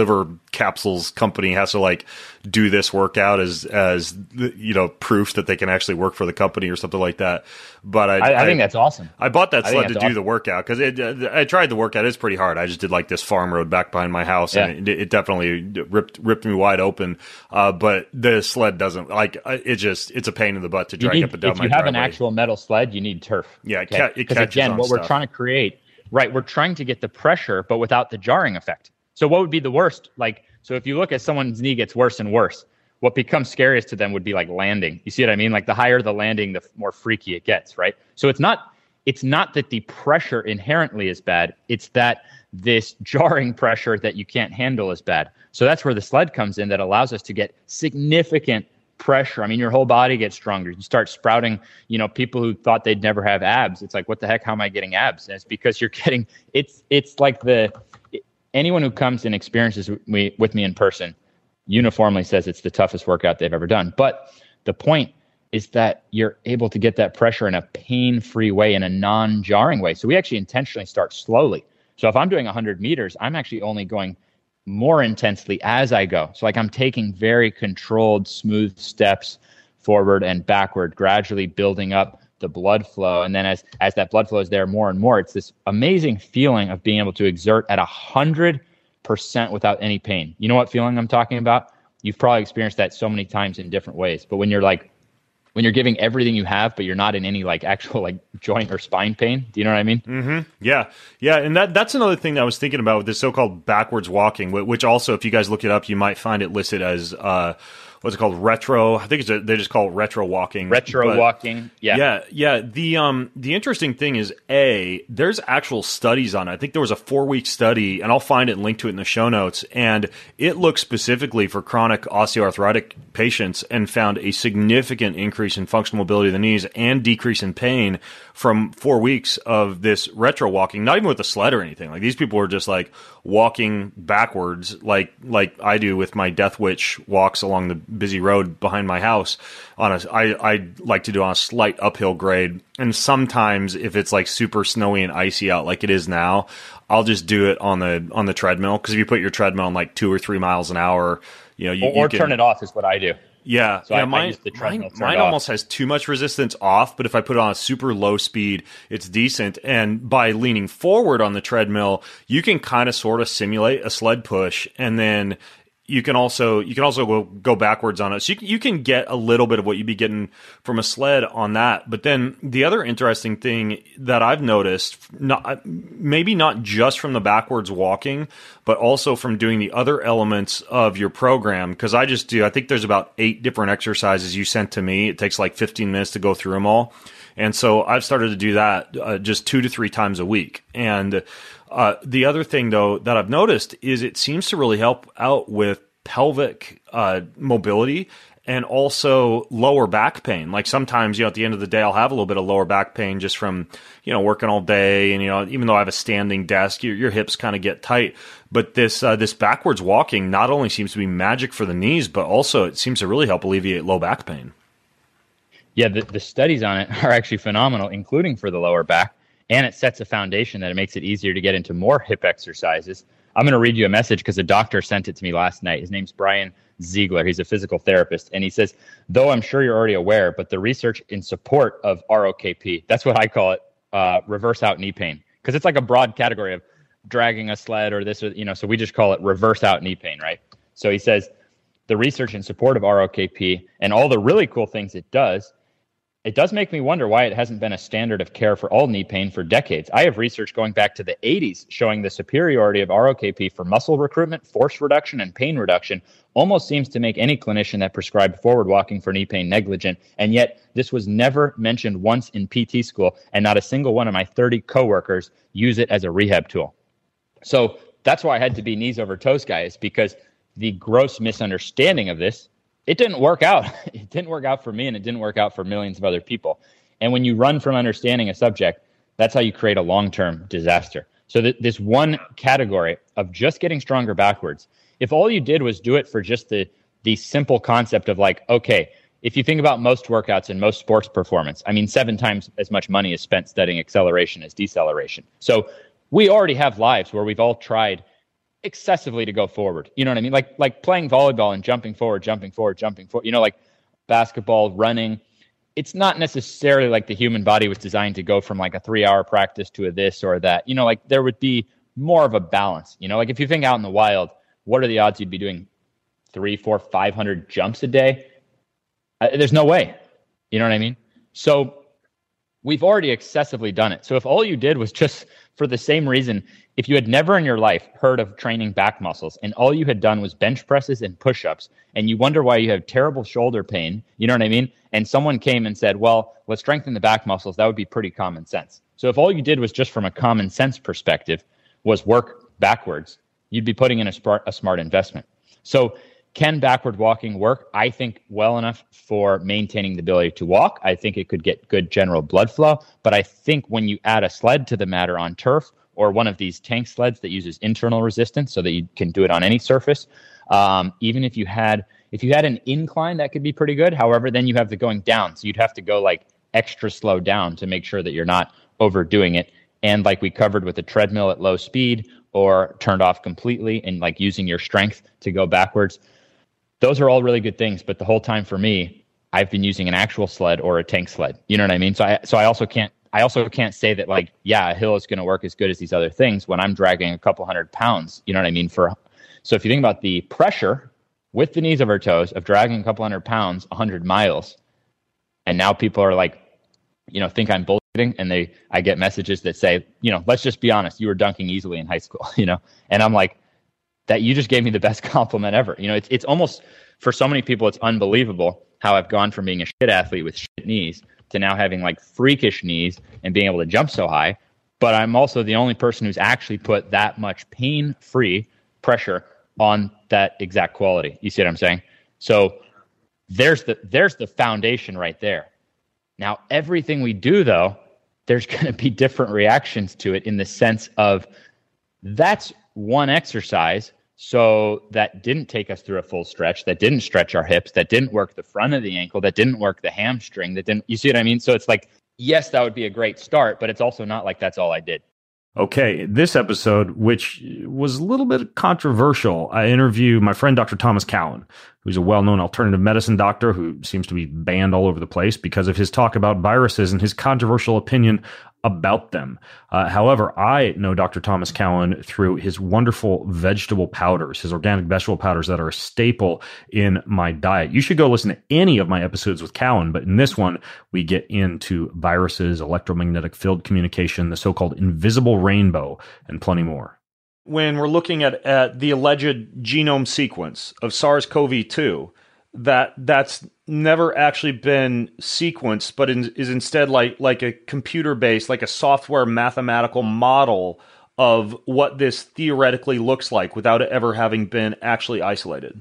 capsules company has to like do this workout as as you know proof that they can actually work for the company or something like that. But I, I, I think I, that's awesome. I bought that sled to awesome. do the workout because it. I tried the workout; it's pretty hard. I just did like this farm road back behind my house, yeah. and it, it definitely ripped ripped me wide open. Uh, but the sled doesn't like it. Just it's a pain in the butt to drag need, up and down my driveway. If you have an actual metal sled, you need turf. Yeah, okay? it, ca- it catches again, on what stuff. we're trying to create, right? We're trying to get the pressure, but without the jarring effect. So what would be the worst? Like, so if you look at someone's knee gets worse and worse, what becomes scariest to them would be like landing. You see what I mean? Like the higher the landing, the more freaky it gets, right? So it's not, it's not that the pressure inherently is bad. It's that this jarring pressure that you can't handle is bad. So that's where the sled comes in that allows us to get significant pressure. I mean, your whole body gets stronger. You start sprouting, you know, people who thought they'd never have abs. It's like, what the heck? How am I getting abs? And it's because you're getting, it's, it's like the, anyone who comes and experiences me, with me in person uniformly says it's the toughest workout they've ever done. But the point is that you're able to get that pressure in a pain-free way, in a non-jarring way. So we actually intentionally start slowly. So if I'm doing one hundred meters, I'm actually only going more intensely as I go. So like I'm taking very controlled, smooth steps forward and backward, gradually building up the blood flow. And then as, as that blood flow is there more and more, it's this amazing feeling of being able to exert at one hundred percent without any pain. You know what feeling I'm talking about? You've probably experienced that so many times in different ways. But when you're like, when you're giving everything you have, but you're not in any like actual like joint or spine pain. Do you know what I mean? Mm-hmm. Yeah. Yeah. And that that's another thing that I was thinking about with this so-called backwards walking, which also, if you guys look it up, you might find it listed as, uh, what's it called? Retro. I think it's a, they just call it retro walking. Retro but, walking. Yeah. Yeah. Yeah. The, um, the interesting thing is, A, there's actual studies on it. I think there was a four week study, and I'll find it and link to it in the show notes. And it looked specifically for chronic osteoarthritic patients and found a significant increase in functional mobility of the knees and decrease in pain from four weeks of this retro walking, not even with a sled or anything. Like these people were just like walking backwards, like, like I do with my Death Witch walks along the busy road behind my house on a, I, I like to do on a slight uphill grade. And sometimes if it's like super snowy and icy out, like it is now, I'll just do it on the, on the treadmill. Cause if you put your treadmill on like two or three miles an hour, you know, you, or, or you can turn it off is what I do. Yeah, so yeah. I, mine, I use the treadmill mine, mine almost has too much resistance off, but if I put it on a super low speed, it's decent. And by leaning forward on the treadmill, you can kind of sort of simulate a sled push, and then you can also you can also go, go backwards on it. So you, you can get a little bit of what you'd be getting from a sled on that. But then the other interesting thing that I've noticed, not maybe not just from the backwards walking, but also from doing the other elements of your program, because I just do, I think there's about eight different exercises you sent to me. It takes like fifteen minutes to go through them all. And so I've started to do that uh, just two to three times a week. And uh, the other thing, though, that I've noticed is it seems to really help out with pelvic uh, mobility and also lower back pain. Like sometimes, you know, at the end of the day, I'll have a little bit of lower back pain just from, you know, working all day. And, you know, even though I have a standing desk, your, your hips kind of get tight. But this uh, this backwards walking not only seems to be magic for the knees, but also it seems to really help alleviate low back pain. Yeah, the, the studies on it are actually phenomenal, including for the lower back. And it sets a foundation that it makes it easier to get into more hip exercises. I'm going to read you a message because a doctor sent it to me last night. His name's Brian Ziegler. He's a physical therapist. And he says, though I'm sure you're already aware, but the research in support of R O K P, that's what I call it, uh, reverse out knee pain. Because it's like a broad category of dragging a sled or this, or, you know, so we just call it reverse out knee pain, right? So he says, the research in support of R O K P and all the really cool things it does, it does make me wonder why it hasn't been a standard of care for all knee pain for decades. I have research going back to the eighties showing the superiority of R O K P for muscle recruitment, force reduction, and pain reduction. Almost seems to make any clinician that prescribed forward walking for knee pain negligent. And yet this was never mentioned once in P T school, and not a single one of my thirty coworkers use it as a rehab tool. So that's why I had to be knees over toes, guys, because the gross misunderstanding of this, it didn't work out. It didn't work out for me, and it didn't work out for millions of other people. And when you run from understanding a subject, that's how you create a long-term disaster. So th- this one category of just getting stronger backwards, if all you did was do it for just the the simple concept of like, okay, if you think about most workouts and most sports performance, I mean, seven times as much money is spent studying acceleration as deceleration. So we already have lives where we've all tried excessively to go forward. You know what I mean? Like like playing volleyball and jumping forward, jumping forward, jumping forward. You know, like basketball, running. It's not necessarily like the human body was designed to go from like a three-hour practice to a this or that. You know, like there would be more of a balance. You know, like if you think out in the wild, what are the odds you'd be doing three, four, five hundred jumps a day? Uh, there's no way. You know what I mean? So we've already excessively done it. So if all you did was just for the same reason, if you had never in your life heard of training back muscles and all you had done was bench presses and push-ups, and you wonder why you have terrible shoulder pain, you know what I mean? And someone came and said, well, let's strengthen the back muscles, that would be pretty common sense. So if all you did was just from a common sense perspective was work backwards, you'd be putting in a smart, a smart investment. So can backward walking work? I think well enough for maintaining the ability to walk. I think it could get good general blood flow. But I think when you add a sled to the matter on turf or one of these tank sleds that uses internal resistance so that you can do it on any surface, um, even if you had if you had an incline, that could be pretty good. However, then you have the going down. So you'd have to go like extra slow down to make sure that you're not overdoing it. And like we covered with the treadmill at low speed or turned off completely and like using your strength to go backwards. Those are all really good things, but the whole time for me, I've been using an actual sled or a tank sled. You know what I mean? So I so I also can't I also can't say that like, yeah, a hill is going to work as good as these other things when I'm dragging a couple hundred pounds. You know what I mean? For so if you think about the pressure with the knees of our toes of dragging a couple hundred pounds, a hundred miles, and now people are like, you know, think I'm bullshitting, and they I get messages that say, you know, let's just be honest, you were dunking easily in high school, you know, and I'm like, that you just gave me the best compliment ever. You know, it's it's almost, for so many people, it's unbelievable how I've gone from being a shit athlete with shit knees to now having like freakish knees and being able to jump so high. But I'm also the only person who's actually put that much pain-free pressure on that exact quality. You see what I'm saying? So there's the there's the foundation right there. Now, everything we do, though, there's going to be different reactions to it in the sense of that's one exercise. So that didn't take us through a full stretch, that didn't stretch our hips, that didn't work the front of the ankle, that didn't work the hamstring, that didn't, you see what I mean? So it's like, yes, that would be a great start, but it's also not like that's all I did. Okay, this episode, which was a little bit controversial, I interview my friend Doctor Thomas Cowan, who's a well-known alternative medicine doctor who seems to be banned all over the place because of his talk about viruses and his controversial opinion about them. Uh, however, I know Doctor Thomas Cowan through his wonderful vegetable powders, his organic vegetable powders that are a staple in my diet. You should go listen to any of my episodes with Cowan, but in this one, we get into viruses, electromagnetic field communication, the so-called invisible rainbow, and plenty more. When we're looking at, at the alleged genome sequence of SARS-C o V two, that that's never actually been sequenced, but in, is instead like like a computer-based, like a software mathematical model of what this theoretically looks like without it ever having been actually isolated.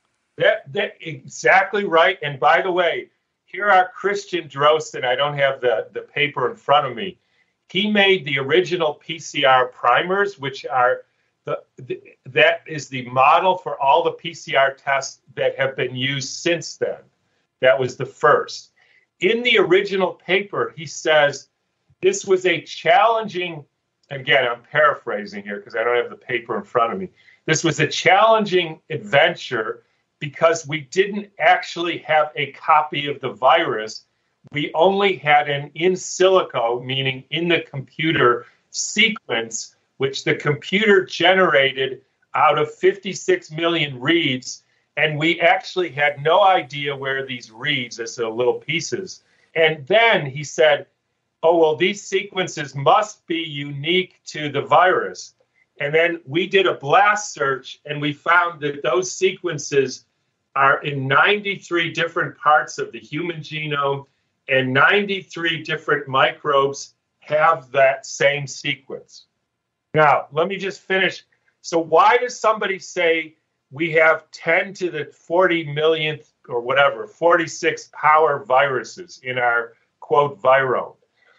That that exactly right. And by the way, here are Christian Drosten. I don't have the, the paper in front of me. He made the original P C R primers, which are The, the, that is the model for all the P C R tests that have been used since then. That was the first. In the original paper, he says this was a challenging, again, I'm paraphrasing here because I don't have the paper in front of me. This was a challenging adventure because we didn't actually have a copy of the virus. We only had an in silico, meaning in the computer, sequence, which the computer generated out of fifty-six million reads. And we actually had no idea where these reads, as the little pieces. And then he said, oh, well, these sequences must be unique to the virus. And then we did a blast search, and we found that those sequences are in ninety-three different parts of the human genome, and ninety-three different microbes have that same sequence. Now, let me just finish. So why does somebody say we have ten to the forty millionth or whatever, forty-six power viruses in our, quote, virome?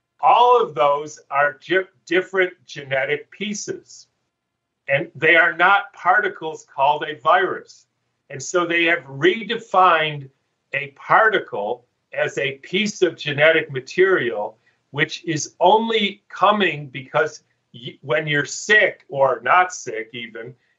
All of those are ge- different genetic pieces, and they are not particles called a virus. And so they have redefined a particle as a piece of genetic material, which is only coming because when you're sick or not sick even,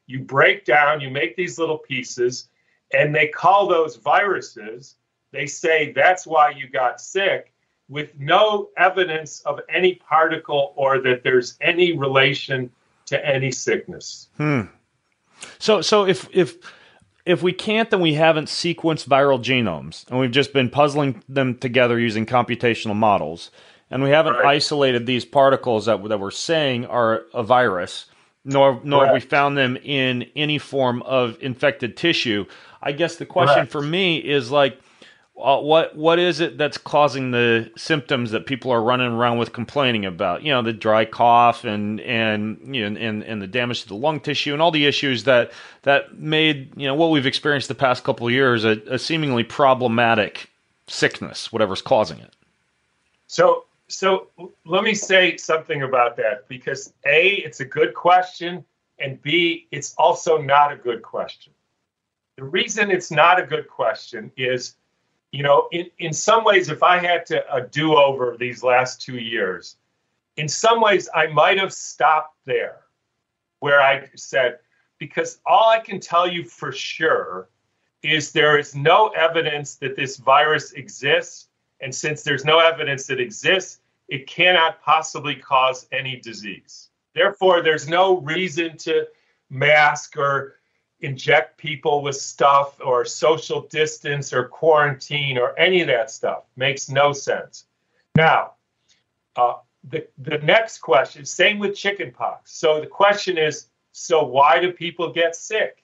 you break down, you make these little pieces, and they call those viruses. They say that's why you got sick, with no evidence of any particle or that there's any relation to any sickness. Hmm. So, so if if if we can't, then we haven't sequenced viral genomes, and we've just been puzzling them together using computational models, and we haven't Right. isolated these particles that that we're saying are a virus, nor nor have we Correct. found them in any form of infected tissue. I guess the question Correct. for me is like, uh, what what is it that's causing the symptoms that people are running around with complaining about? You know, the dry cough and and you know and, and the damage to the lung tissue and all the issues that that made you know what we've experienced the past couple of years a, a seemingly problematic sickness, whatever's causing it. So, so let me say something about that, because A, it's a good question, and B, it's also not a good question. The reason it's not a good question is, you know, in, in some ways, if I had to a do-over these last two years, in some ways, I might have stopped there where I said, because all I can tell you for sure is there is no evidence that this virus exists. And since there's no evidence that exists, it cannot possibly cause any disease. Therefore, there's no reason to mask or inject people with stuff or social distance or quarantine or any of that stuff. Makes no sense. Now, uh, the, the next question, same with chickenpox. So the question is, so why do people get sick?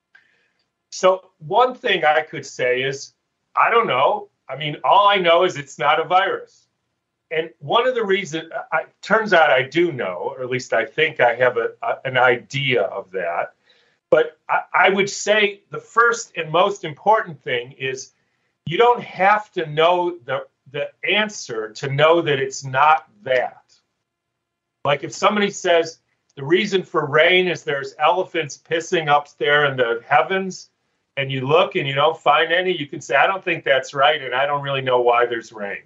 So one thing I could say is, I don't know. I mean, all I know is it's not a virus. And one of the reasons, it turns out I do know, or at least I think I have a, a, an idea of that. But I, I would say the first and most important thing is you don't have to know the, the answer to know that it's not that. Like if somebody says the reason for rain is there's elephants pissing up there in the heavens, and you look and you don't find any, you can say, I don't think that's right, and I don't really know why there's rain.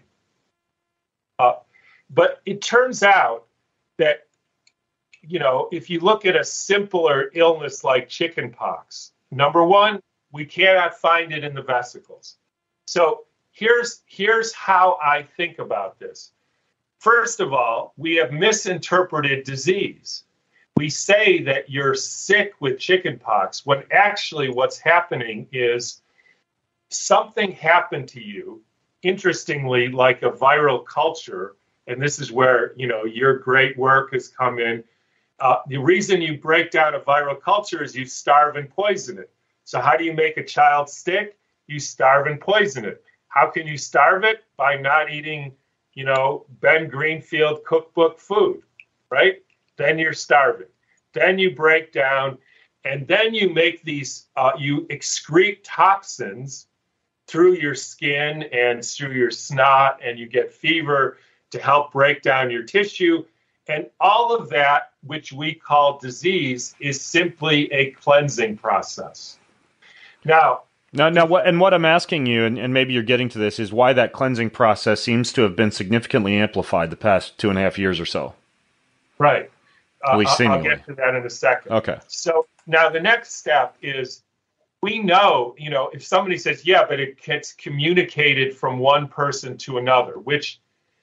Uh, but it turns out that, you know, if you look at a simpler illness like chickenpox, number one, we cannot find it in the vesicles. So here's here's how I think about this. First of all, we have misinterpreted disease. We say that you're sick with chickenpox when actually what's happening is something happened to you, interestingly, like a viral culture. And this is where, you know, your great work has come in. Uh, the reason you break down a viral culture is you starve and poison it. So how do you make a child sick? You starve and poison it. How can you starve it? By not eating, you know, Ben Greenfield cookbook food, right? Then you're starving. Then you break down, and then you make these, uh, you excrete toxins through your skin and through your snot, and you get fever to help break down your tissue. And all of that, which we call disease, is simply a cleansing process. Now, Now, now, what and what I'm asking you, and, and maybe you're getting to this, is why that cleansing process seems to have been significantly amplified the past two and a half years or so. right. Uh, At least I'll- I'll seemingly. get to that in a second. Okay. So now the next step is we know, you know, if somebody says, yeah, but it gets communicated from one person to another, which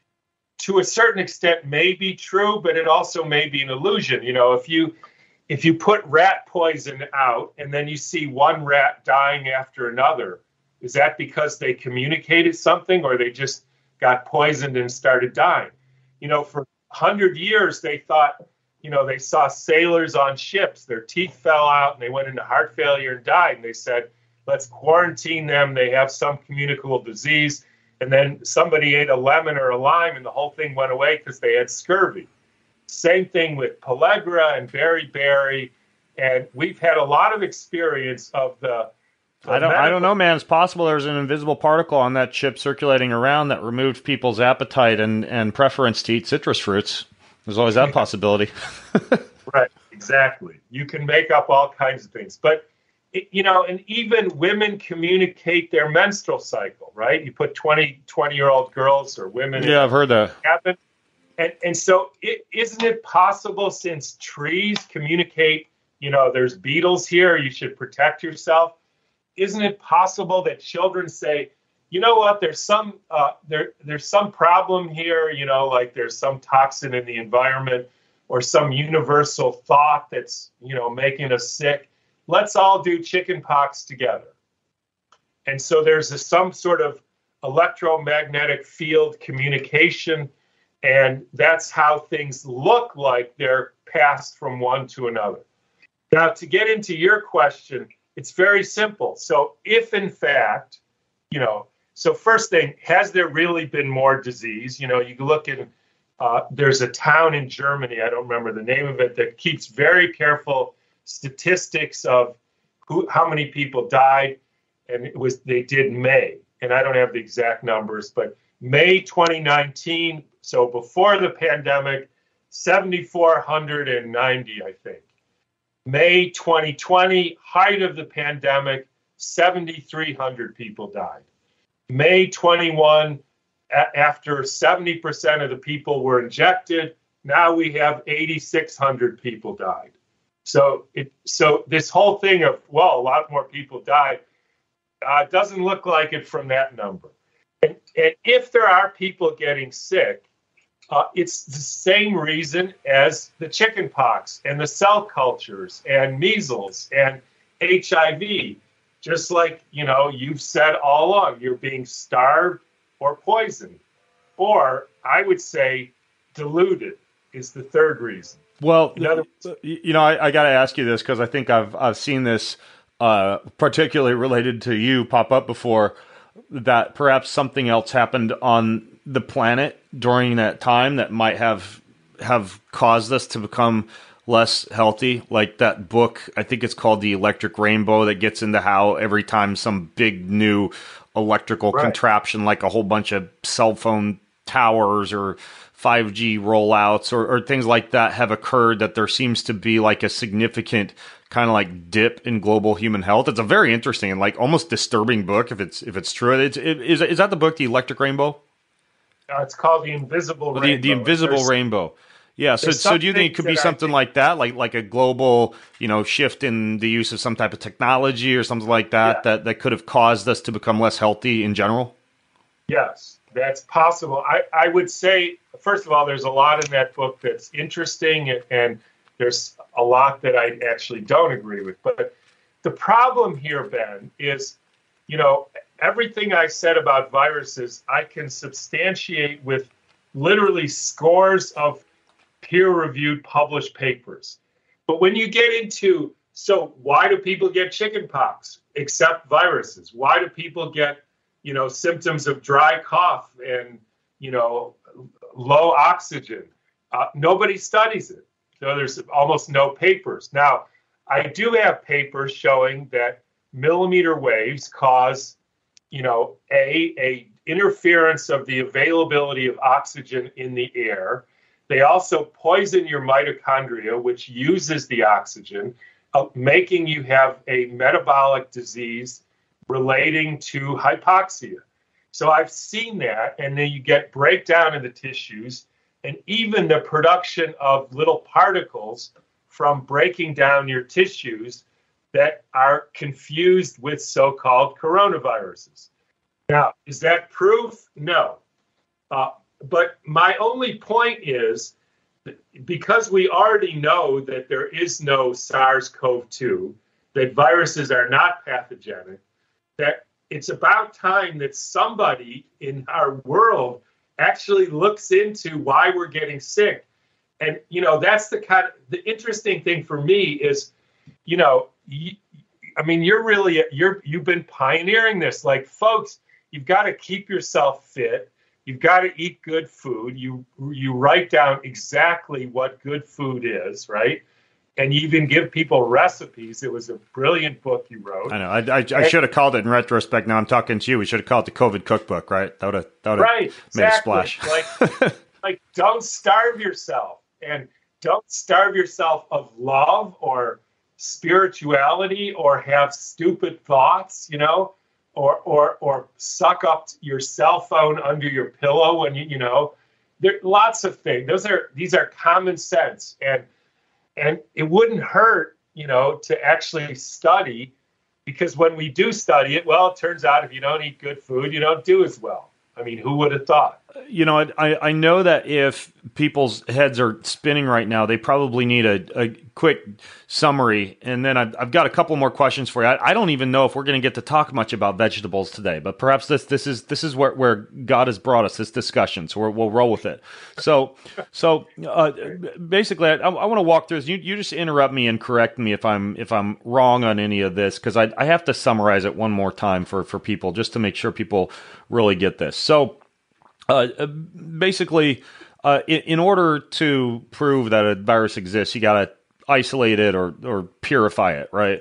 to a certain extent may be true, but it also may be an illusion. You know, if you if you put rat poison out and then you see one rat dying after another, is that because they communicated something or they just got poisoned and started dying? You know, for a hundred years, they thought, you know, they saw sailors on ships, their teeth fell out and they went into heart failure and died. And they said, let's quarantine them. They have some communicable disease. And then somebody ate a lemon or a lime and the whole thing went away because they had scurvy. Same thing with pellagra and beriberi. And we've had a lot of experience of the, the I don't. I medical- don't know, man. It's possible there's an invisible particle on that chip circulating around that removed people's appetite and, and preference to eat citrus fruits. There's always that possibility. Right, exactly. You can make up all kinds of things. But, it, you know, and even women communicate their menstrual cycle, right? You put twenty, twenty-year-old girls or women in Yeah, I've heard that. cabin. And, and so it, isn't it possible, since trees communicate you know, there's beetles here, you should protect yourself. Isn't it possible that children say, you know what, there's some uh, there there's some problem here, you know, like there's some toxin in the environment or some universal thought that's, you know, making us sick. Let's all do chickenpox together. And so there's a, some sort of electromagnetic field communication, and that's how things look like they're passed from one to another. Now, to get into your question, it's very simple. So if in fact, you know, so first thing, has there really been more disease? You know, you look at, uh, there's a town in Germany, I don't remember the name of it, that keeps very careful statistics of who, how many people died. And it was, they did May, and I don't have the exact numbers, but May twenty nineteen, so before the pandemic, seven thousand four hundred ninety, I think. May twenty twenty, height of the pandemic, seven thousand three hundred people died. May twenty-one, a- after seventy percent of the people were injected, now we have eight thousand six hundred people died. So it, so this whole thing of, well, a lot more people died, uh, doesn't look like it from that number. And, and if there are people getting sick, uh, it's the same reason as the chickenpox and the cell cultures and measles and H I V. Just like, you know, you've said all along, you're being starved or poisoned. Or I would say diluted is the third reason. Well, Another- you know, I, I got to ask you this because I think I've I've seen this uh, particularly related to you pop up before, that perhaps something else happened on the planet during that time that might have have caused us to become less healthy. Like that book, I think it's called The Electric Rainbow, that gets into how every time some big new electrical Right. contraption, like a whole bunch of cell phone towers or five G rollouts or, or things like that have occurred, that there seems to be like a significant kind of like dip in global human health. It's a very interesting and like almost disturbing book if it's if it's true. It's, it, is is that the book, The Electric Rainbow? Uh, it's called The Invisible The, Rainbow. the Invisible There's- Rainbow. Yeah. So there's so do you some think it could be things that I something think- like that, like like a global, you know, shift in the use of some type of technology or something like that, Yeah. that that could have caused us to become less healthy in general? Yes, that's possible. I, I would say, first of all, there's a lot in that book that's interesting, and, and there's a lot that I actually don't agree with. But the problem here, Ben, is, you know, everything I said about viruses, I can substantiate with literally scores of peer-reviewed published papers. But when you get into, so why do people get chickenpox except viruses? Why do people get, you know, symptoms of dry cough and, you know, low oxygen? Uh, nobody studies it. So there's almost no papers. Now, I do have papers showing that millimeter waves cause, you know, a, a interference of the availability of oxygen in the air. They also poison your mitochondria, which uses the oxygen, uh, making you have a metabolic disease relating to hypoxia. So I've seen that, and then you get breakdown in the tissues, and even the production of little particles from breaking down your tissues that are confused with so-called coronaviruses. Now, is that proof? No. Uh, but my only point is, that because we already know that there is no SARS-C o V two, that viruses are not pathogenic, that it's about time that somebody in our world actually looks into why we're getting sick. And, you know, that's the kind of, the interesting thing for me is, you know, you, I mean, you're really, you're, you've been pioneering this. Like, folks, you've got to keep yourself fit. You've got to eat good food. You, you write down exactly what good food is, right? And you even give people recipes. It was a brilliant book you wrote. I know. I, I, I should have called it in retrospect. Now I'm talking to you. We should have called it the COVID cookbook, right? That would have, that would have Right, made exactly. a splash. Like, like, don't starve yourself, and don't starve yourself of love or spirituality or have stupid thoughts, you know, or or or suck up your cell phone under your pillow when you, you know, there are lots of things. Those are these are common sense, and and it wouldn't hurt you know, to actually study, because when we do study it, well, it turns out if you don't eat good food, you don't do as well. I mean, who would have thought? You know, I, I know that if people's heads are spinning right now, they probably need a, a quick summary. And then I've, I've got a couple more questions for you. I, I don't even know if we're going to get to talk much about vegetables today, but perhaps this this is this is where, where God has brought us, this discussion. So we're, we'll roll with it. So so uh, basically, I, I want to walk through this. You, you just interrupt me and correct me if I'm if I'm wrong on any of this, because I, I have to summarize it one more time for, for people just to make sure people really get this. So uh, basically, uh, in, in order to prove that a virus exists, you got to isolate it or, or purify it, right?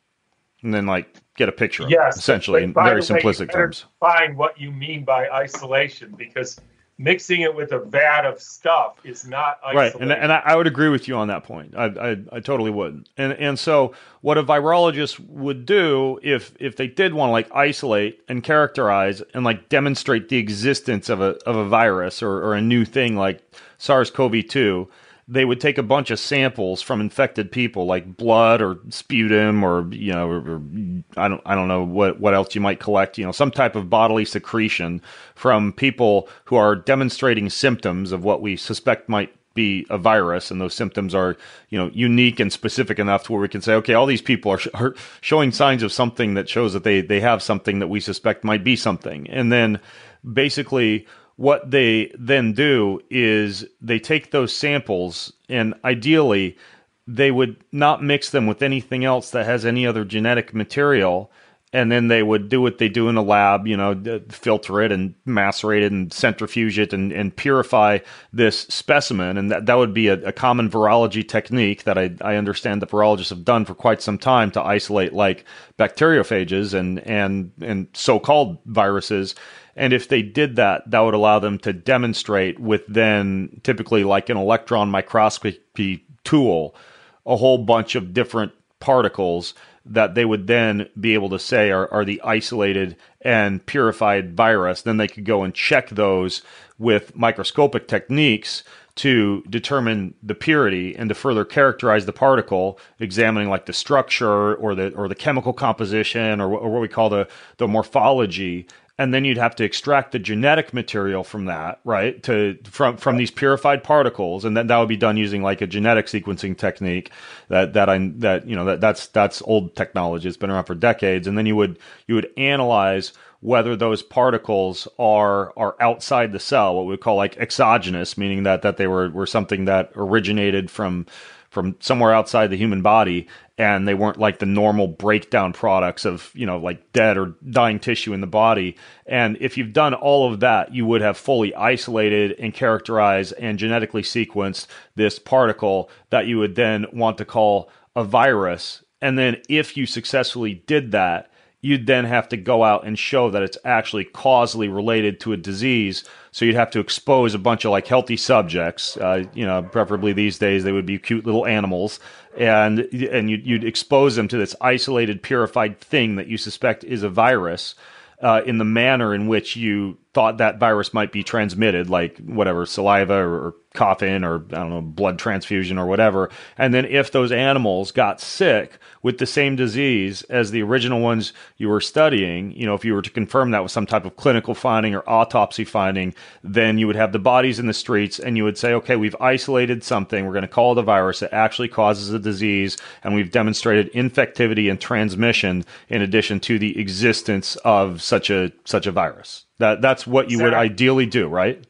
And then like get a picture of yes, it, essentially, in very simplistic terms. Define what you mean by isolation, because mixing it with a vat of stuff is not isolation. Right, and, and I, I would agree with you on that point. I, I, I totally would. And and so what a virologist would do if if they did want to like isolate and characterize and like demonstrate the existence of a of a virus or, or a new thing like SARS-C o V two, they would take a bunch of samples from infected people, like blood or sputum, or you know, or, or I don't, I don't know what, what else you might collect. You know, some type of bodily secretion from people who are demonstrating symptoms of what we suspect might be a virus, and those symptoms are, you know, unique and specific enough to where we can say, okay, all these people are, sh- are showing signs of something that shows that they they have something that we suspect might be something, and then basically what they then do is they take those samples and ideally they would not mix them with anything else that has any other genetic material. And then they would do what they do in a lab, you know, filter it and macerate it and centrifuge it and, and purify this specimen. And that, that would be a, a common virology technique that I, I understand that virologists have done for quite some time to isolate like bacteriophages and, and, and so-called viruses. And if they did that, that would allow them to demonstrate with then typically like an electron microscopy tool, a whole bunch of different particles that they would then be able to say are, are the isolated and purified virus. Then they could go and check those with microscopic techniques to determine the purity and to further characterize the particle, examining like the structure or the or the chemical composition or, or what we call the, the morphology. And then you'd have to extract the genetic material from that, right? To from from these purified particles, and then that would be done using like a genetic sequencing technique that that I that you know that that's that's old technology. It's been around for decades. And then you would you would analyze whether those particles are are outside the cell, what we call like exogenous, meaning that that they were were something that originated from from somewhere outside the human body, and they weren't like the normal breakdown products of, you know, like dead or dying tissue in the body. And if you've done all of that, you would have fully isolated and characterized and genetically sequenced this particle that you would then want to call a virus. And then if you successfully did that, you'd then have to go out and show that it's actually causally related to a disease. So you'd have to expose a bunch of like healthy subjects, uh, you know, preferably these days they would be cute little animals, and and you'd, you'd expose them to this isolated, purified thing that you suspect is a virus uh, in the manner in which you thought that virus might be transmitted, like whatever, saliva or, or coughing or, I don't know, blood transfusion or whatever. And then if those animals got sick with the same disease as the original ones you were studying, you know, if you were to confirm that with some type of clinical finding or autopsy finding, then you would have the bodies in the streets and you would say, okay, we've isolated something. We're going to call it a virus that actually causes a disease. And we've demonstrated infectivity and transmission in addition to the existence of such a, such a virus. That that's what you exactly. would ideally do, right?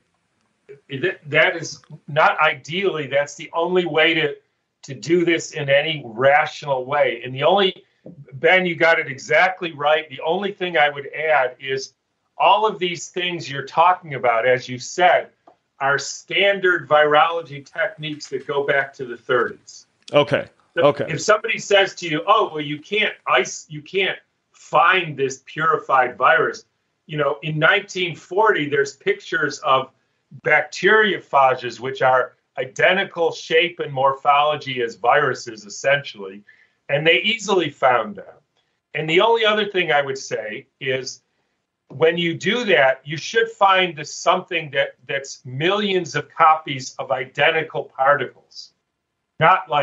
That is not ideally. That's the only way to to do this in any rational way. And the only, Ben, you got it exactly right. The only thing I would add is all of these things you're talking about, as you said, are standard virology techniques that go back to the thirties. Okay. Okay. If somebody says to you, "Oh, well, you can't ice, you can't find this purified virus," you know, in nineteen forty, there's pictures of bacteriophages, which are identical shape and morphology as viruses, essentially, and they easily found them. And the only other thing I would say is when you do that, you should find this something that, that's millions of copies of identical particles, not like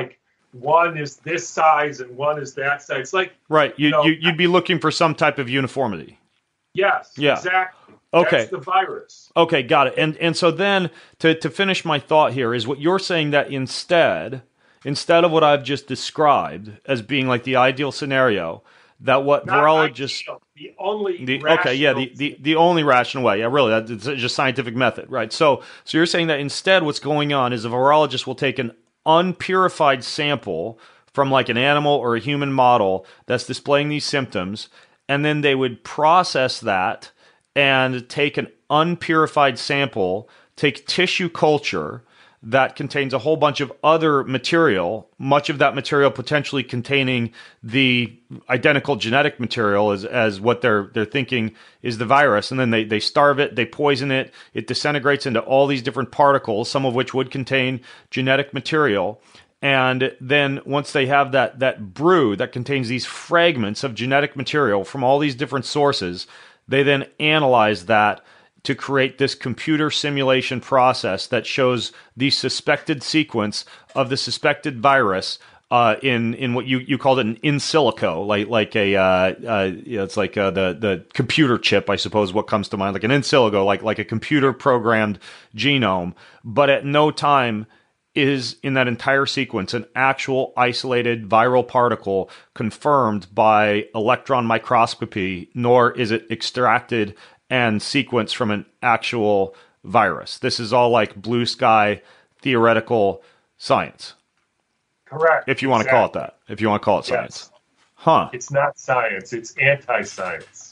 one is this size and one is that size. It's like right. You, you know, you you'd be looking for some type of uniformity. Yes. Yeah. Exactly. Okay. That's the virus. Okay, got it. And and so then to to finish my thought here is what you're saying, that instead instead of what I've just described as being like the ideal scenario, that what Not virologists ideal, the only the okay yeah the, the the only rational way, yeah, really, that's it's just scientific method, right? So so you're saying that instead what's going on is a virologist will take an unpurified sample from like an animal or a human model that's displaying these symptoms, and then they would process that and take an unpurified sample, take tissue culture that contains a whole bunch of other material, much of that material potentially containing the identical genetic material as, as what they're they're thinking is the virus. And then they, they starve it, they poison it, it disintegrates into all these different particles, some of which would contain genetic material. And then once they have that that brew that contains these fragments of genetic material from all these different sources, they then analyze that to create this computer simulation process that shows the suspected sequence of the suspected virus uh, in in what you, you called it an in silico, like like a uh, uh, you know, it's like uh, the the computer chip, I suppose. What comes to mind, like an in silico, like like a computer programmed genome, but at no time is in that entire sequence an actual isolated viral particle confirmed by electron microscopy, nor is it extracted and sequenced from an actual virus. This is all like blue sky theoretical science. Correct. If you want exactly. to call it that. If you want to call it science. Yes. Huh. It's not science. It's anti-science.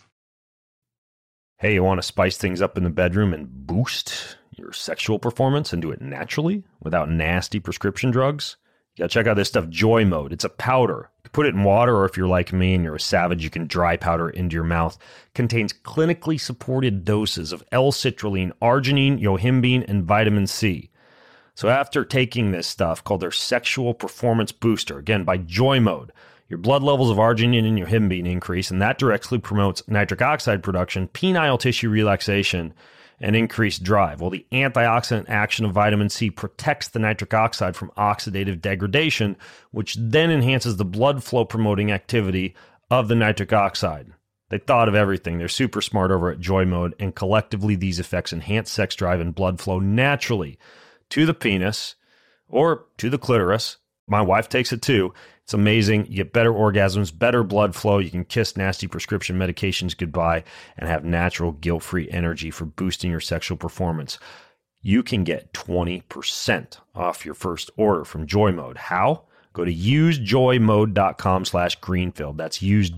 Hey, you want to spice things up in the bedroom and boost your sexual performance and do it naturally without nasty prescription drugs? You got to check out this stuff, Joy Mode. It's a powder. You can put it in water, or if you're like me and you're a savage, you can dry powder it into your mouth. Contains clinically supported doses of L-citrulline, arginine, yohimbine, and vitamin C. So after taking this stuff called their Sexual Performance Booster, again, by Joy Mode, your blood levels of arginine and yohimbine increase, and that directly promotes nitric oxide production, penile tissue relaxation, and increased drive. Well, the antioxidant action of vitamin C protects the nitric oxide from oxidative degradation, which then enhances the blood flow promoting activity of the nitric oxide. They thought of everything. They're super smart over at Joy Mode, and collectively these effects enhance sex drive and blood flow naturally to the penis or to the clitoris. My wife takes it too. It's amazing. You get better orgasms, better blood flow. You can kiss nasty prescription medications goodbye and have natural guilt-free energy for boosting your sexual performance. You can get twenty percent off your first order from Joy Mode. How? Go to usejoymode.com slash Greenfield. That's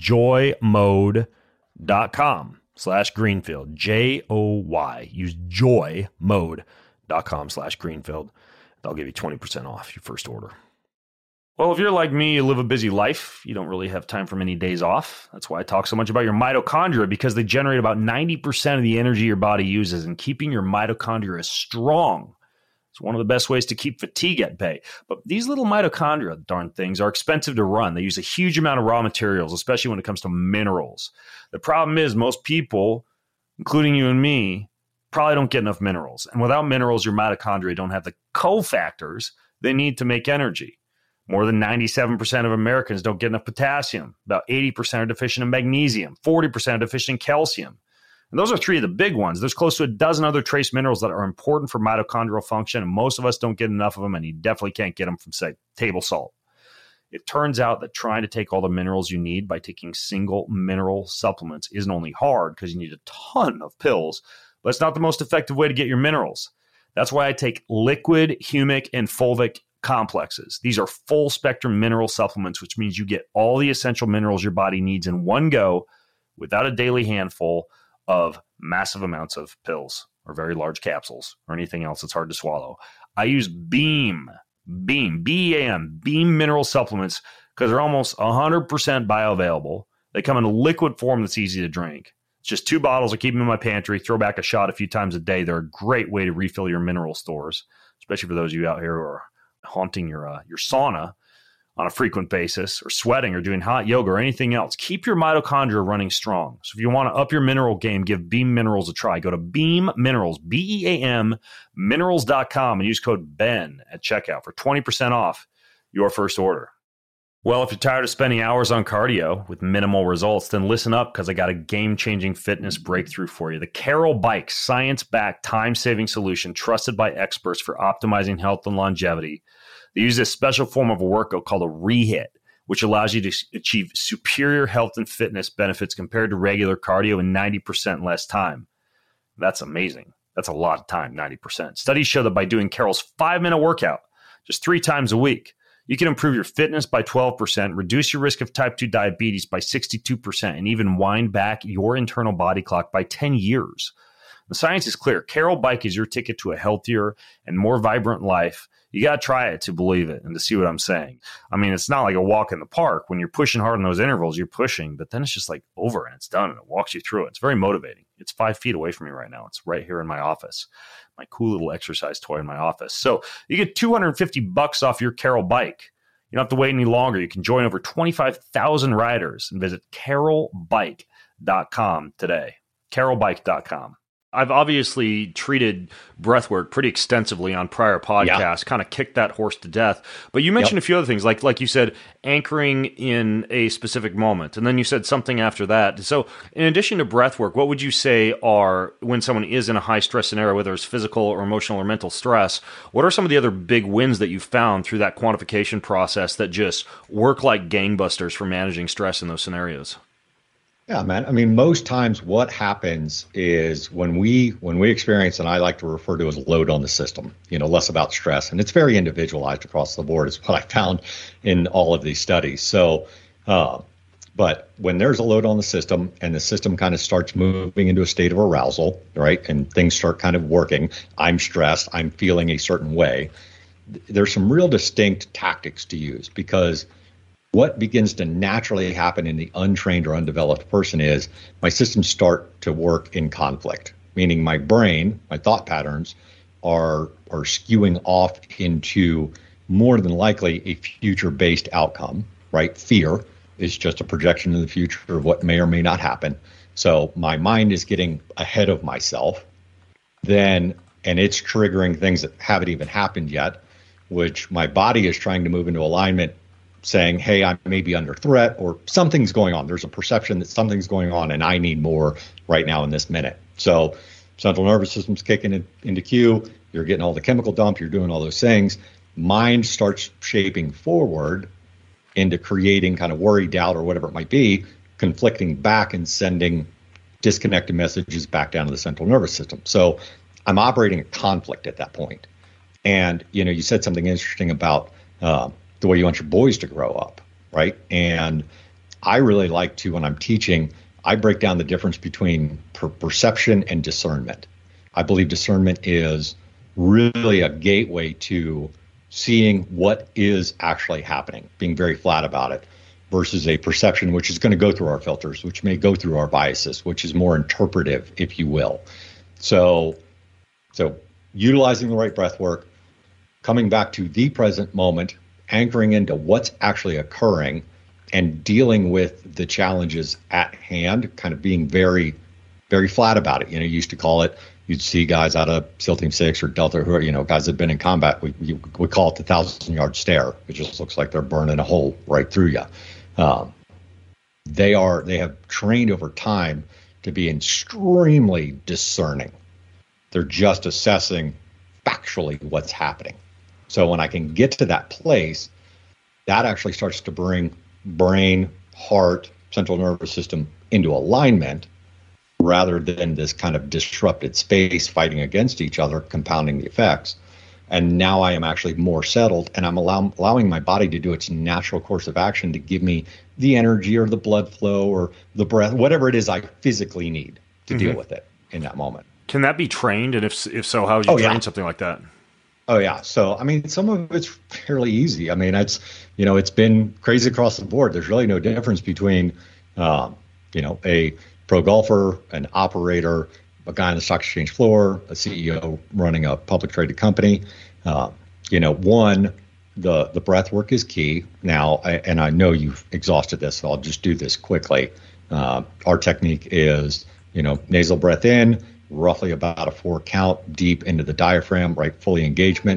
usejoymode.com slash Greenfield. J O Y. Usejoymode.com slash Greenfield. They'll give you twenty percent off your first order. Well, if you're like me, you live a busy life, you don't really have time for many days off. That's why I talk so much about your mitochondria, because they generate about ninety percent of the energy your body uses, and keeping your mitochondria strong is one of the best ways to keep fatigue at bay. But these little mitochondria, darn things, are expensive to run. They use a huge amount of raw materials, especially when it comes to minerals. The problem is most people, including you and me, probably don't get enough minerals. And without minerals, your mitochondria don't have the cofactors they need to make energy. More than ninety-seven percent of Americans don't get enough potassium. About eighty percent are deficient in magnesium. forty percent are deficient in calcium. And those are three of the big ones. There's close to a dozen other trace minerals that are important for mitochondrial function, and most of us don't get enough of them, and you definitely can't get them from, say, table salt. It turns out that trying to take all the minerals you need by taking single mineral supplements isn't only hard because you need a ton of pills, but it's not the most effective way to get your minerals. That's why I take liquid, humic, and fulvic complexes. These are full spectrum mineral supplements, which means you get all the essential minerals your body needs in one go without a daily handful of massive amounts of pills or very large capsules or anything else that's hard to swallow. I use Beam, Beam, B E A M, Beam mineral supplements because they're almost one hundred percent bioavailable. They come in a liquid form that's easy to drink. It's just two bottles. I keep them in my pantry, throw back a shot a few times a day. They're a great way to refill your mineral stores, especially for those of you out here who are haunting your uh, your sauna on a frequent basis, or sweating, or doing hot yoga, or anything else. Keep your mitochondria running strong. So if you want to up your mineral game, give Beam Minerals a try. Go to Beam Minerals, B E A M, minerals dot com, and use code BEN at checkout for twenty percent off your first order. Well, if you're tired of spending hours on cardio with minimal results, then listen up because I got a game-changing fitness breakthrough for you. The Carol Bike, science-backed, time-saving solution trusted by experts for optimizing health and longevity. They use this special form of a workout called a rehit, which allows you to achieve superior health and fitness benefits compared to regular cardio in ninety percent less time. That's amazing. That's a lot of time, ninety percent. Studies show that by doing Carol's five-minute workout just three times a week, you can improve your fitness by twelve percent, reduce your risk of type two diabetes by sixty-two percent, and even wind back your internal body clock by ten years. The science is clear. Carol Bike is your ticket to a healthier and more vibrant life. You got to try it to believe it and to see what I'm saying. I mean, it's not like a walk in the park. When you're pushing hard in those intervals, you're pushing, but then it's just like over and it's done and it walks you through it. It's very motivating. It's five feet away from me right now. It's right here in my office, my cool little exercise toy in my office. So you get two hundred fifty bucks off your Carol Bike. You don't have to wait any longer. You can join over twenty-five thousand riders and visit carol bike dot com today. carol bike dot com. I've obviously treated breathwork pretty extensively on prior podcasts, yeah. kind of kicked that horse to death. But you mentioned yep. a few other things, like like you said, anchoring in a specific moment. And then you said something after that. So in addition to breathwork, what would you say are, when someone is in a high-stress scenario, whether it's physical or emotional or mental stress, what are some of the other big wins that you've found through that quantification process that just work like gangbusters for managing stress in those scenarios? Yeah, man. I mean, most times what happens is when we when we experience, and I like to refer to as load on the system, you know, less about stress. And it's very individualized across the board is what I found in all of these studies. So, uh, but when there's a load on the system and the system kind of starts moving into a state of arousal, right, and things start kind of working, I'm stressed, I'm feeling a certain way, there's some real distinct tactics to use, because what begins to naturally happen in the untrained or undeveloped person is my systems start to work in conflict, meaning my brain, my thought patterns are are skewing off into more than likely a future-based outcome, right? Fear is just a projection in the future of what may or may not happen. So my mind is getting ahead of myself, then, and it's triggering things that haven't even happened yet, which my body is trying to move into alignment, saying, hey, I may be under threat or something's going on. There's a perception that something's going on and I need more right now in this minute. So central nervous system's kicking in, into cue. You're getting all the chemical dump. You're doing all those things. Mind starts shaping forward into creating kind of worry, doubt, or whatever it might be, conflicting back and sending disconnected messages back down to the central nervous system. So I'm operating a conflict at that point. And, you know, you said something interesting about uh, the way you want your boys to grow up, right? And I really like to, when I'm teaching, I break down the difference between per- perception and discernment. I believe discernment is really a gateway to seeing what is actually happening, being very flat about it, versus a perception, which is going to go through our filters, which may go through our biases, which is more interpretive, if you will. So, so utilizing the right breath work, coming back to the present moment, anchoring into what's actually occurring and dealing with the challenges at hand, kind of being very, very flat about it. You know, you used to call it, you'd see guys out of SEAL Team six or Delta who are, you know, guys that have been in combat, we, we, we call it the thousand yard stare. It just looks like they're burning a hole right through you. Um, they are, they have trained over time to be extremely discerning. They're just assessing factually what's happening. So when I can get to that place, that actually starts to bring brain, heart, central nervous system into alignment rather than this kind of disrupted space fighting against each other, compounding the effects. And now I am actually more settled, and I'm allow, allowing my body to do its natural course of action to give me the energy or the blood flow or the breath, whatever it is I physically need to mm-hmm. deal with it in that moment. Can that be trained? And if if so, how would you oh, train yeah. something like that? Oh, yeah. So, I mean, some of it's fairly easy. I mean, it's, you know, it's been crazy across the board. There's really no difference between, um, you know, a pro golfer, an operator, a guy on the stock exchange floor, a C E O running a public traded company. Uh, you know, one, the, the breath work is key. Now, I, and I know you've exhausted this, so I'll just do this quickly. Uh, our technique is, you know, nasal breath in, roughly about a four count deep into the diaphragm, right? Fully engagement.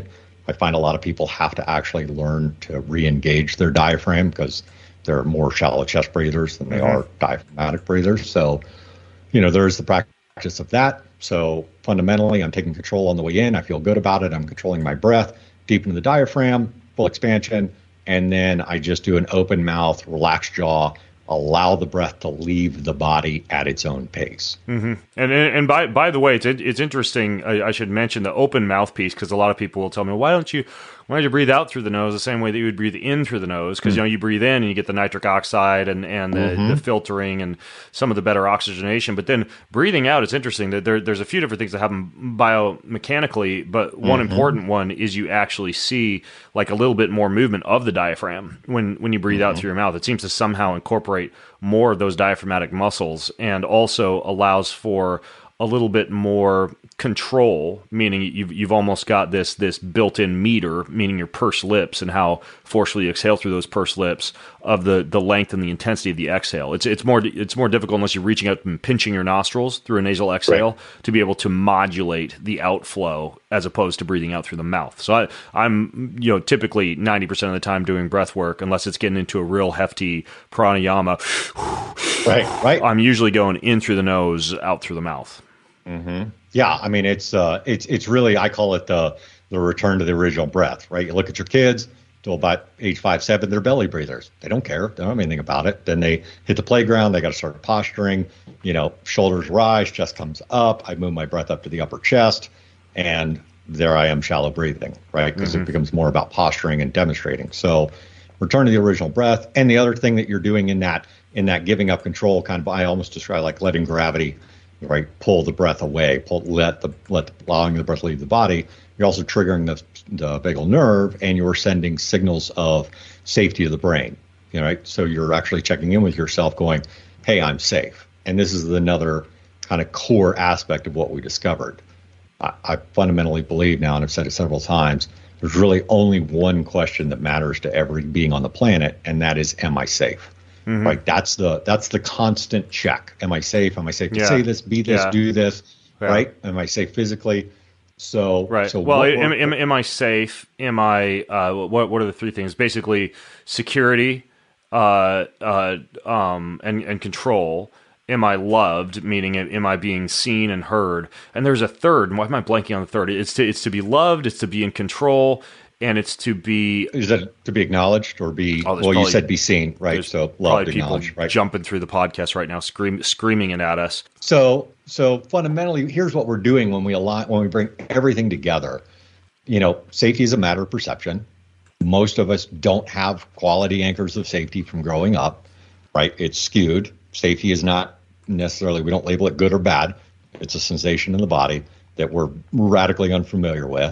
I find a lot of people have to actually learn to re-engage their diaphragm because they're more shallow chest breathers than they mm-hmm. are diaphragmatic breathers. So, you know, there's the practice of that. So fundamentally, I'm taking control on the way in. I feel good about it. I'm controlling my breath, deep into the diaphragm, full expansion. And then I just do an open mouth, relaxed jaw, allow the breath to leave the body at its own pace. Mm-hmm. And, and and by by the way, it's it's interesting. I, I should mention the open mouth piece because a lot of people will tell me, why don't you why don't you breathe out through the nose the same way that you would breathe in through the nose? Because mm-hmm. you know you breathe in and you get the nitric oxide and and the, mm-hmm. the filtering and some of the better oxygenation. But then breathing out, it's interesting that there there's a few different things that happen biomechanically. But one mm-hmm. important one is you actually see like a little bit more movement of the diaphragm when when you breathe mm-hmm. out through your mouth. It seems to somehow incorporate more of those diaphragmatic muscles and also allows for a little bit more control, meaning you've you've almost got this this built-in meter, meaning your pursed lips and how forcefully you exhale through those pursed lips of the the length and the intensity of the exhale. It's it's more it's more difficult unless you're reaching out and pinching your nostrils through a nasal exhale right. to be able to modulate the outflow as opposed to breathing out through the mouth. So I, I'm you know typically ninety percent of the time doing breath work, unless it's getting into a real hefty pranayama. Right, right. I'm usually going in through the nose, out through the mouth. Mm-hmm. Yeah, I mean it's uh, it's it's really I call it the the return to the original breath, right? You look at your kids till about age five, seven, they're belly breathers. They don't care, they don't know anything about it. Then they hit the playground, they got to start posturing. You know, shoulders rise, chest comes up. I move my breath up to the upper chest, and there I am, shallow breathing, right? Because mm-hmm. it becomes more about posturing and demonstrating. So, return to the original breath, and the other thing that you're doing in that in that giving up control, kind of I almost describe like letting gravity. Right, pull the breath away, pull, let the let allowing the breath leave the body. You're also triggering the, the vagal nerve, and you're sending signals of safety to the brain. You know, right? So you're actually checking in with yourself, going, "Hey, I'm safe." And this is another kind of core aspect of what we discovered. I, I fundamentally believe now, and I've said it several times, there's really only one question that matters to every being on the planet, and that is, "Am I safe?" Mm-hmm. Right, that's the that's the constant check. Am I safe? Am I safe to yeah. say this, be this, yeah. do this? Yeah. Right? Am I safe physically? So right. So well, am, am, am I safe? Am I? Uh, what What are the three things? Basically, security, uh, uh, um, and and control. Am I loved? Meaning, am I being seen and heard? And there's a third. Why am I blanking on the third? It's to it's to be loved. It's to be in control. And it's to be... Is that to be acknowledged or be... Oh, well, probably, you said be seen, right? So love, acknowledged, right? Jumping through the podcast right now, scream, screaming it at us. So so fundamentally, here's what we're doing when we align, when we bring everything together. You know, safety is a matter of perception. Most of us don't have quality anchors of safety from growing up, right? It's skewed. Safety is not necessarily, we don't label it good or bad. It's a sensation in the body that we're radically unfamiliar with.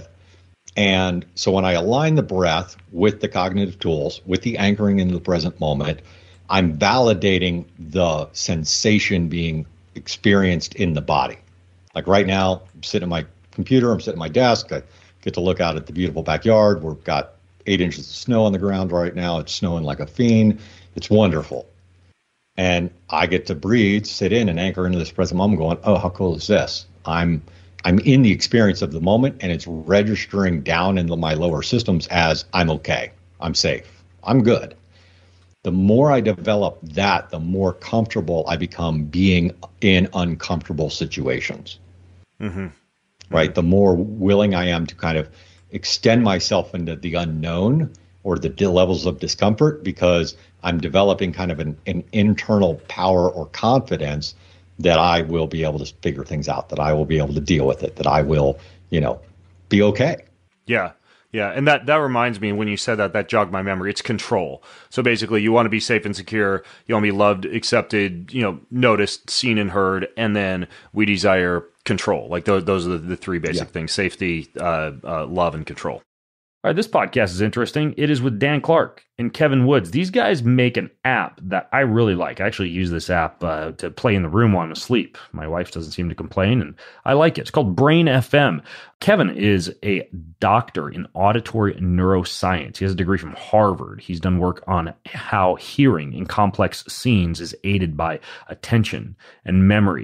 And so when I align the breath with the cognitive tools, with the anchoring in the present moment, I'm validating the sensation being experienced in the body. Like right now, I'm sitting at my computer, I'm sitting at my desk, I get to look out at the beautiful backyard. We've got eight inches of snow on the ground right now. It's snowing like a fiend. It's wonderful. And I get to breathe, sit in, and anchor into this present moment going, oh, how cool is this? I'm I'm in the experience of the moment, and it's registering down into my lower systems as I'm okay, I'm safe, I'm good. The more I develop that, the more comfortable I become being in uncomfortable situations. Mm-hmm. Right? The more willing I am to kind of extend myself into the unknown or the levels of discomfort, because I'm developing kind of an, an internal power or confidence that I will be able to figure things out, that I will be able to deal with it, that I will, you know, be okay. Yeah. Yeah. And that, that reminds me, when you said that, that jogged my memory. It's control. So basically you want to be safe and secure. You want to be loved, accepted, you know, noticed, seen and heard. And then we desire control. Like those, those are the, the three basic yeah. things: safety, uh, uh, love, and control. All right, this podcast is interesting. It is with Dan Clark and Kevin Woods. These guys make an app that I really like. I actually use this app uh, to play in the room while I'm asleep. My wife doesn't seem to complain, and I like it. It's called Brain F M. Kevin is a doctor in auditory neuroscience. He has a degree from Harvard. He's done work on how hearing in complex scenes is aided by attention and memory.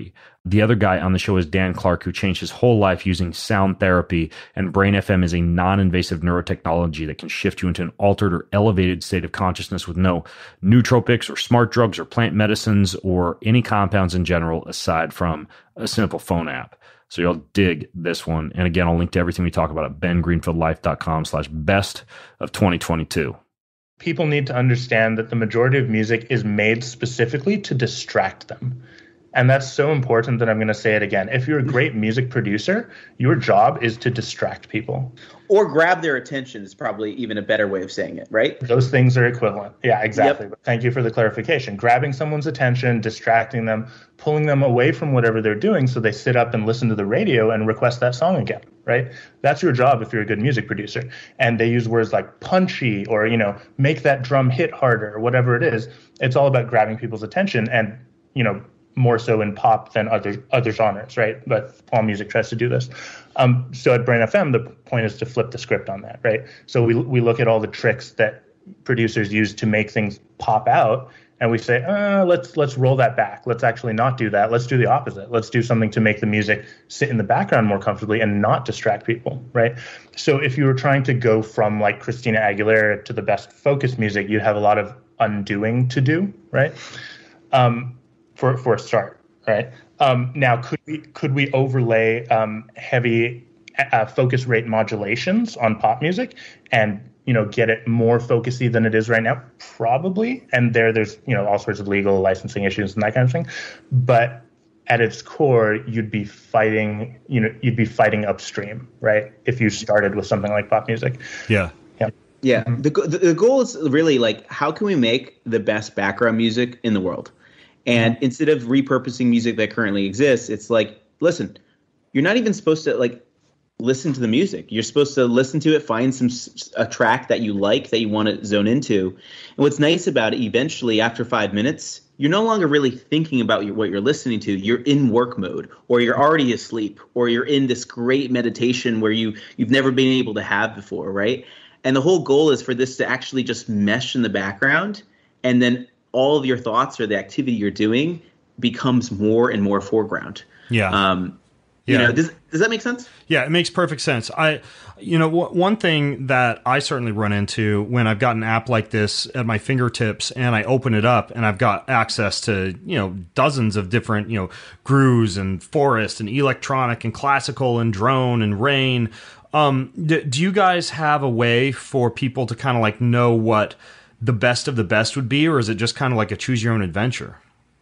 The other guy on the show is Dan Clark, who changed his whole life using sound therapy, and Brain F M is a non-invasive neurotechnology that can shift you into an altered or elevated state of consciousness with no nootropics or smart drugs or plant medicines or any compounds in general, aside from a simple phone app. So you'll dig this one. And again, I'll link to everything we talk about at ben greenfield life dot com slash best of twenty twenty-two. People need to understand that the majority of music is made specifically to distract them. And that's so important that I'm going to say it again. If you're a great music producer, your job is to distract people. Or grab their attention is probably even a better way of saying it, right? Those things are equivalent. Yeah, exactly. Yep. But thank you for the clarification. Grabbing someone's attention, distracting them, pulling them away from whatever they're doing so they sit up and listen to the radio and request that song again, right? That's your job if you're a good music producer. And they use words like punchy or, you know, make that drum hit harder or whatever it is. It's all about grabbing people's attention and, you know, more so in pop than other other genres, right? But all music tries to do this. Um, so at Brain F M, the point is to flip the script on that, right? So we we look at all the tricks that producers use to make things pop out, and we say, uh, let's let's roll that back. Let's actually not do that. Let's do the opposite. Let's do something to make the music sit in the background more comfortably and not distract people, right? So if you were trying to go from like Christina Aguilera to the best focus music, you'd have a lot of undoing to do, right? Um, For for a start, right? Um, now, could we could we overlay um, heavy uh, focus rate modulations on pop music and you know get it more focusy than it is right now? Probably. And there there's you know all sorts of legal licensing issues and that kind of thing. But at its core, you'd be fighting you know you'd be fighting upstream, right? If you started with something like pop music. Yeah. Yeah. Yeah. The the goal is really like, how can we make the best background music in the world? And instead of repurposing music that currently exists, it's like, listen, you're not even supposed to like listen to the music. You're supposed to listen to it, find some a track that you like, that you want to zone into. And what's nice about it, eventually after five minutes, you're no longer really thinking about what you're listening to. You're in work mode, or you're already asleep, or you're in this great meditation where you you've never been able to have before, right? And the whole goal is for this to actually just mesh in the background, and then all of your thoughts or the activity you're doing becomes more and more foreground. Yeah. Um, you yeah. know, does, does that make sense? Yeah, it makes perfect sense. I, you know, w- one thing that I certainly run into when I've got an app like this at my fingertips and I open it up and I've got access to, you know, dozens of different, you know, grooves and forest and electronic and classical and drone and rain. Um, d- do you guys have a way for people to kind of like know what the best of the best would be, or is it just kind of like a choose your own adventure?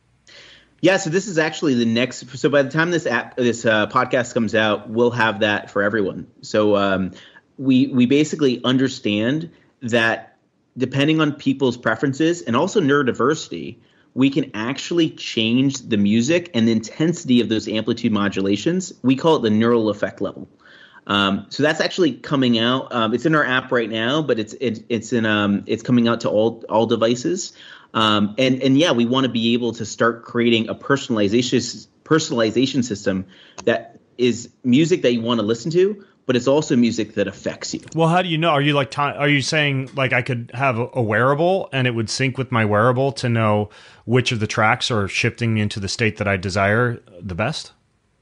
Yeah, so this is actually the next. So by the time this app, this uh, podcast comes out, we'll have that for everyone. So um, we we basically understand that depending on people's preferences and also neurodiversity, we can actually change the music and the intensity of those amplitude modulations. We call it the neural effect level. Um, so that's actually coming out. Um, it's in our app right now, but it's it, it's in um, it's coming out to all all devices. Um, and and yeah, we want to be able to start creating a personalization personalization system that is music that you want to listen to, but it's also music that affects you. Well, how do you know? Are you like t- are you saying like I could have a, a wearable and it would sync with my wearable to know which of the tracks are shifting me into the state that I desire the best?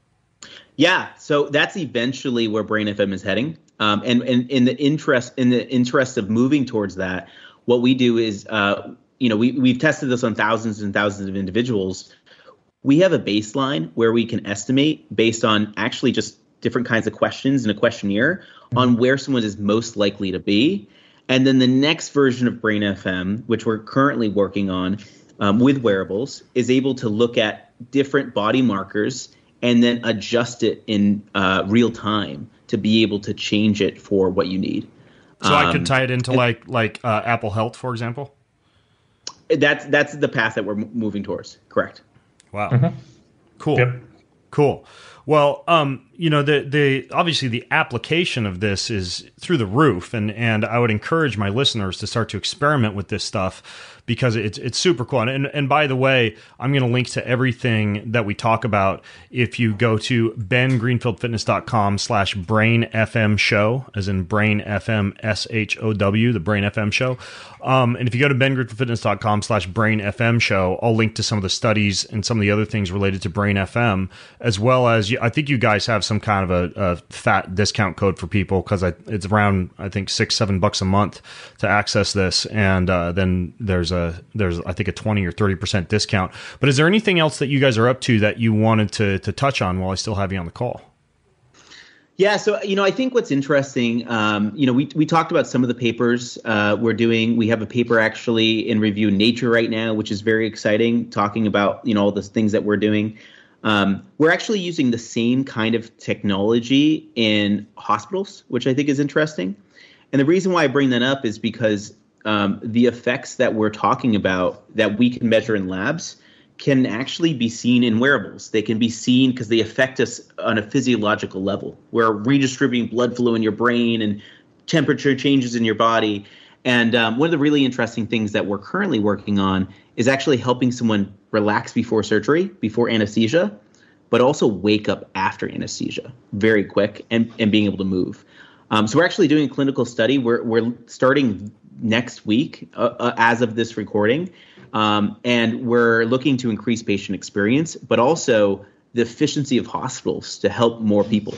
Yeah, so that's eventually where Brain F M is heading, um, and, and in the interest in the interest of moving towards that, what we do is, uh, you know, we we've tested this on thousands and thousands of individuals. We have a baseline where we can estimate based on actually just different kinds of questions in a questionnaire on where someone is most likely to be, and then the next version of Brain F M, which we're currently working on um, with wearables, is able to look at different body markers and then adjust it in uh, real time to be able to change it for what you need. So um, I could tie it into like like uh, Apple Health, for example? That's that's the path that we're moving towards. Correct. Wow. Mm-hmm. Cool. Yep. Cool. Well, um, you know, the the obviously the application of this is through the roof, and and I would encourage my listeners to start to experiment with this stuff because it's it's super cool. And and by the way, I'm going to link to everything that we talk about if you go to ben greenfield fitness dot com slash brain f m show, as in brain f m s h o w, the brain f m show. Um, and if you go to ben greenfield fitness dot com slash brain f m show, I'll link to some of the studies and some of the other things related to Brain F M, as well as I think you guys have some kind of a, a fat discount code for people because it's around, I think, six, seven bucks a month to access this. And uh, then there's a there's I think a twenty or thirty percent discount. But is there anything else that you guys are up to that you wanted to to touch on while I still have you on the call? Yeah, so, you know, I think what's interesting, um, you know, we we talked about some of the papers uh, we're doing. We have a paper actually in review in Nature right now, which is very exciting, talking about, you know, all the things that we're doing. Um, we're actually using the same kind of technology in hospitals, which I think is interesting. And the reason why I bring that up is because um, the effects that we're talking about that we can measure in labs can actually be seen in wearables. They can be seen because they affect us on a physiological level. We're redistributing blood flow in your brain and temperature changes in your body. And um, one of the really interesting things that we're currently working on is actually helping someone relax before surgery, before anesthesia, but also wake up after anesthesia very quick and, and being able to move. Um, so we're actually doing a clinical study. We're, we're starting next week uh, uh, as of this recording. Um, and we're looking to increase patient experience, but also the efficiency of hospitals to help more people.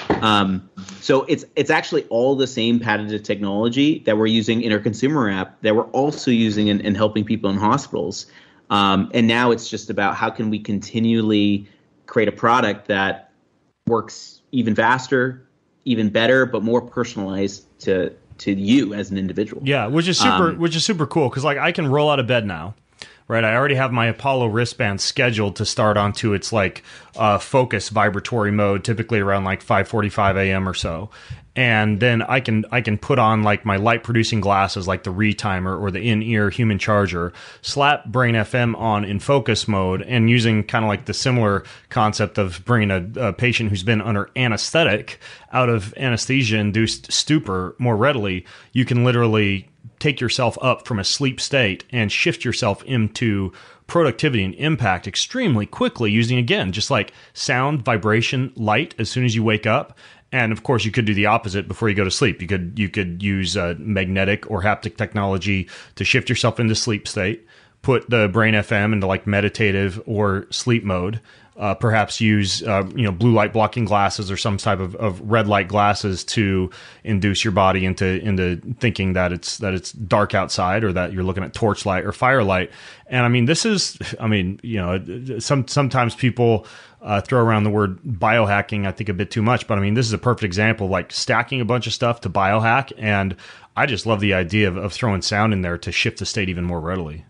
Um, so it's it's actually all the same patented technology that we're using in our consumer app that we're also using in, in helping people in hospitals. Um, and now it's just about how can we continually create a product that works even faster, even better, but more personalized to to you as an individual. Yeah, which is super, Um, which is super cool because like I can roll out of bed now, right? I already have my Apollo wristband scheduled to start onto its like uh, focus vibratory mode, typically around like five forty-five a.m. or so, and then I can I can put on like my light producing glasses, like the Retimer or the in-ear human charger, slap Brain F M on in focus mode, and using kind of like the similar concept of bringing a, a patient who's been under anesthetic out of anesthesia-induced stupor more readily, you can literally take yourself up from a sleep state and shift yourself into productivity and impact extremely quickly using, again, just like sound, vibration, light as soon as you wake up. And of course, you could do the opposite before you go to sleep. You could you could use uh, magnetic or haptic technology to shift yourself into sleep state, put the Brain F M into like meditative or sleep mode. Uh, perhaps use uh, you know blue light blocking glasses or some type of, of red light glasses to induce your body into into thinking that it's that it's dark outside or that you're looking at torchlight or firelight. And I mean, this is I mean you know some sometimes people uh, throw around the word biohacking, I think, a bit too much, but I mean this is a perfect example, like stacking a bunch of stuff to biohack. And I just love the idea of, of throwing sound in there to shift the state even more readily.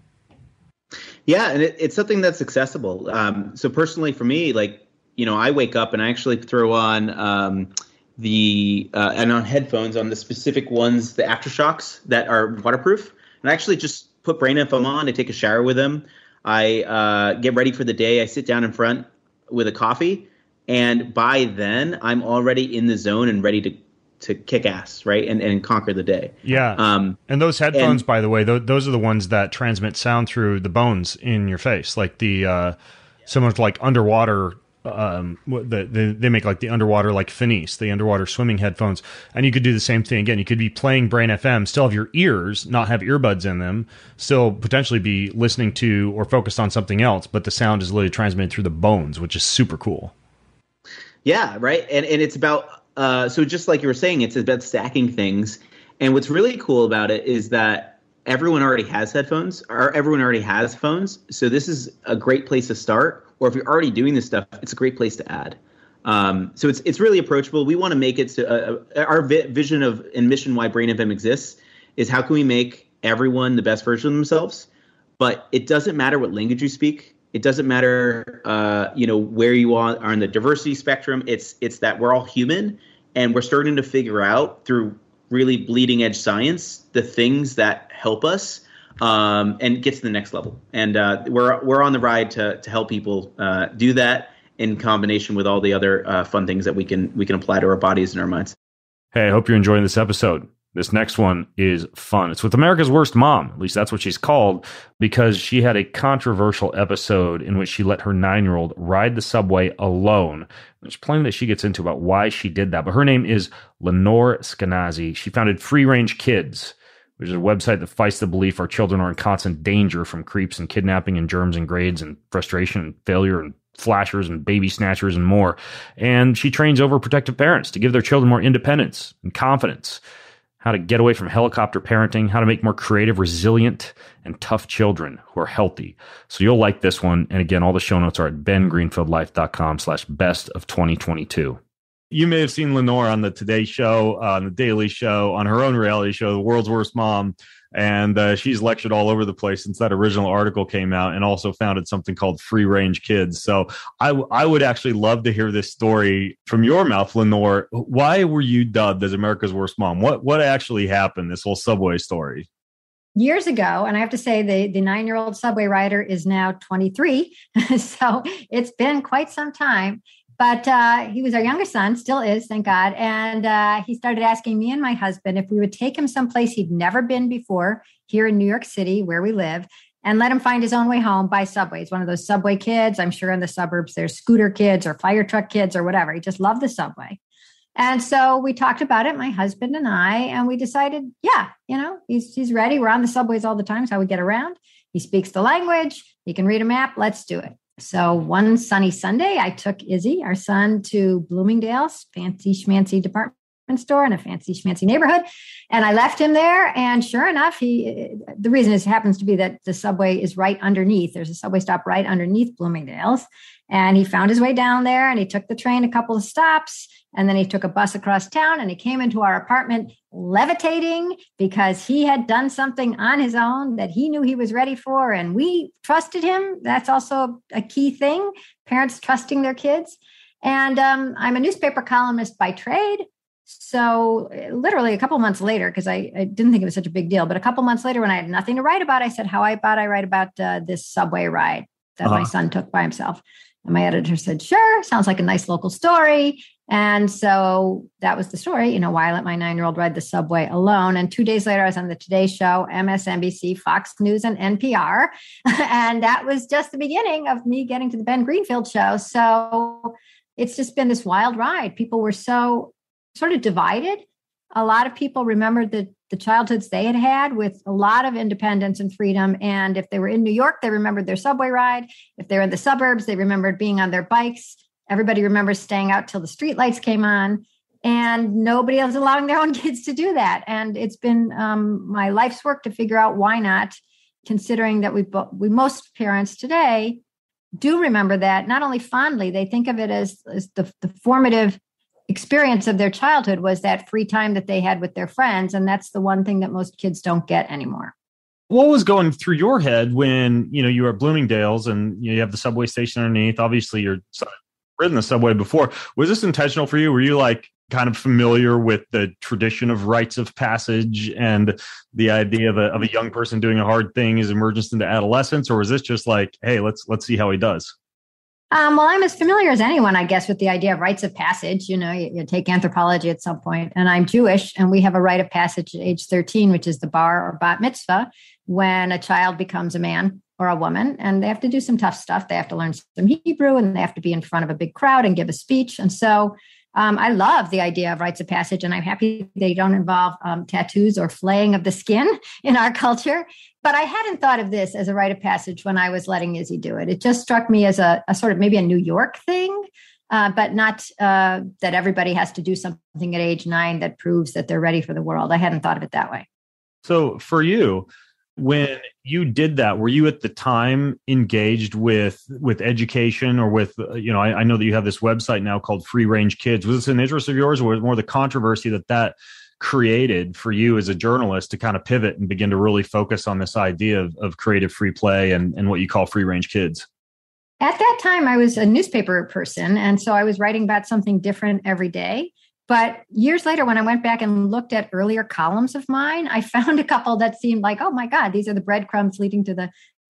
Yeah, and it, it's something that's accessible. Um, so personally, for me, like, you know, I wake up and I actually throw on um, the uh, and on headphones on the specific ones, the aftershocks that are waterproof, and I actually just put Brain F M on. I take a shower with them. I uh, get ready for the day. I sit down in front with a coffee, and by then I'm already in the zone and ready to. to kick ass, right, and and conquer the day. Yeah, um, and those headphones, and, by the way, th- those are the ones that transmit sound through the bones in your face, like the uh, similar to like underwater. Um, the, the, they make like the underwater like Finis, the underwater swimming headphones, and you could do the same thing again. You could be playing Brain F M, still have your ears, not have earbuds in them, still potentially be listening to or focused on something else, but the sound is literally transmitted through the bones, which is super cool. Yeah, right, and and it's about. Uh, so just like you were saying, it's about stacking things. And what's really cool about it is that everyone already has headphones, or everyone already has phones. So this is a great place to start. Or if you're already doing this stuff, it's a great place to add. Um, so it's it's really approachable. We want to make it to uh, our vi- vision of and mission why Brain F M exists is how can we make everyone the best version of themselves? But it doesn't matter what language you speak. It doesn't matter, uh, you know, where you are on the diversity spectrum. It's it's that we're all human, and we're starting to figure out through really bleeding edge science the things that help us um, and get to the next level. And uh, we're we're on the ride to to help people uh, do that. in combination with all the other uh, fun things that we can we can apply to our bodies and our minds. Hey, I hope you're enjoying this episode. This next one is fun. It's with America's Worst Mom. At least that's what she's called, because she had a controversial episode in which she let her nine-year-old ride the subway alone. There's plenty that she gets into about why she did that. But her name is Lenore Skenazy. She founded Free Range Kids, which is a website that fights the belief our children are in constant danger from creeps and kidnapping and germs and grades and frustration and failure and flashers and baby snatchers and more. And she trains overprotective parents to give their children more independence and confidence, how to get away from helicopter parenting, how to make more creative, resilient, and tough children who are healthy. So you'll like this one. And again, all the show notes are at bengreenfieldlife.com slash best of 2022. You may have seen Lenore on the Today Show, uh, on the Daily Show, on her own reality show, The World's Worst Mom. And uh, she's lectured all over the place since that original article came out, and also founded something called Free Range Kids. So I, w- I would actually love to hear this story from your mouth, Lenore. Why were you dubbed as America's Worst Mom? What what actually happened, this whole subway story? Years ago, and I have to say the, the nine-year-old subway rider is now twenty-three. So it's been quite some time. But uh, he was our youngest son, still is, thank God. And uh, he started asking me and my husband if we would take him someplace he'd never been before here in New York City, where we live, and let him find his own way home by subway. He's one of those subway kids. I'm sure in the suburbs, there's scooter kids or fire truck kids or whatever. He just loved the subway. And so we talked about it, my husband and I, and we decided, yeah, you know, he's he's ready. We're on the subways all the time. It's how we get around. He speaks the language. He can read a map. Let's do it. So one sunny Sunday, I took Izzy, our son, to Bloomingdale's fancy schmancy department store in a fancy schmancy neighborhood. And I left him there. And sure enough, he, the reason is happens to be that the subway is right underneath. There's a subway stop right underneath Bloomingdale's. And he found his way down there, and he took the train a couple of stops, and then he took a bus across town, and he came into our apartment levitating because he had done something on his own that he knew he was ready for. And we trusted him. That's also a key thing, parents trusting their kids. And um, I'm a newspaper columnist by trade. So literally a couple of months later, because I, I didn't think it was such a big deal, but a couple of months later when I had nothing to write about, I said, how about I write about uh, this subway ride that uh-huh. my son took by himself. And my editor said, sure, sounds like a nice local story. And so that was the story, you know, why I let my nine-year-old ride the subway alone. And two days later, I was on the Today Show, M S N B C, Fox News, and N P R. And that was just the beginning of me getting to the Ben Greenfield Show. So it's just been this wild ride. People were so sort of divided. A lot of people remembered the, the childhoods they had had with a lot of independence and freedom. And if they were in New York, they remembered their subway ride. If they were in the suburbs, they remembered being on their bikes. Everybody remembers staying out till the streetlights came on. And nobody else allowing their own kids to do that. And it's been um, my life's work to figure out why not, considering that we, bo- we most parents today do remember that, not only fondly, they think of it as, as the, the formative experience of their childhood was that free time that they had with their friends. And that's the one thing that most kids don't get anymore. What was going through your head when, you know, you were at Bloomingdale's and you have the subway station underneath? Obviously, you're ridden the subway before. Was this intentional for you? Were you like kind of familiar with the tradition of rites of passage and the idea of a, of a young person doing a hard thing as emergence into adolescence? Or was this just like, hey, let's let's see how he does? Um, well, I'm as familiar as anyone, I guess, with the idea of rites of passage. You know, you, you take anthropology at some point, and I'm Jewish, and we have a rite of passage at age thirteen, which is the bar or bat mitzvah, when a child becomes a man or a woman, and they have to do some tough stuff. They have to learn some Hebrew, and they have to be in front of a big crowd and give a speech. And so um, I love the idea of rites of passage, and I'm happy they don't involve um, tattoos or flaying of the skin in our culture. But I hadn't thought of this as a rite of passage when I was letting Izzy do it. It just struck me as a, a sort of maybe a New York thing, uh, but not uh, that everybody has to do something at age nine that proves that they're ready for the world. I hadn't thought of it that way. So for you, when you did that, were you at the time engaged with with education or with, you know, I, I know that you have this website now called Free Range Kids. Was this an interest of yours, or was it more the controversy that that created for you as a journalist to kind of pivot and begin to really focus on this idea of, of creative free play and, and what you call free range kids? At that time, I was a newspaper person. And so I was writing about something different every day. But years later, when I went back and looked at earlier columns of mine, I found a couple that seemed like, oh my God, these are the breadcrumbs leading to the,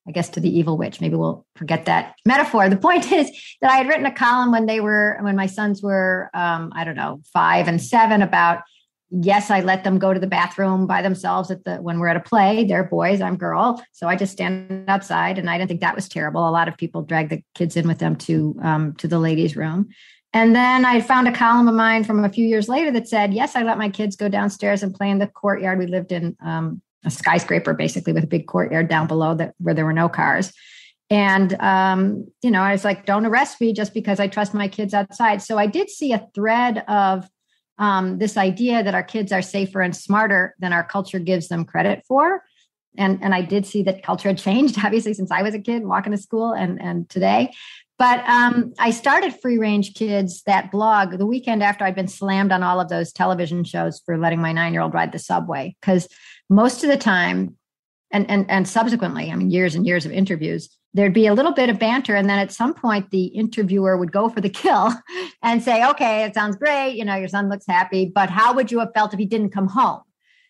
I guess, to the evil witch. Maybe we'll forget that metaphor. The point is that I had written a column when they were, when my sons were, um, I don't know, five and seven about, yes, I let them go to the bathroom by themselves at the, when we're at a play. They're boys, I'm girl. So I just stand outside, and I didn't think that was terrible. A lot of people drag the kids in with them to, um, to the ladies' room. And then I found a column of mine from a few years later that said, yes, I let my kids go downstairs and play in the courtyard. We lived in um, a skyscraper, basically, with a big courtyard down below that where there were no cars. And, um, you know, I was like, don't arrest me just because I trust my kids outside. So I did see a thread of um, this idea that our kids are safer and smarter than our culture gives them credit for. And, and I did see that culture had changed, obviously, since I was a kid walking to school and, and today. But um, I started Free Range Kids, that blog, the weekend after I'd been slammed on all of those television shows for letting my nine-year-old ride the subway. Because most of the time, and, and, and subsequently, I mean, years and years of interviews, there'd be a little bit of banter. And then at some point, the interviewer would go for the kill and say, okay, it sounds great. You know, your son looks happy, but how would you have felt if he didn't come home?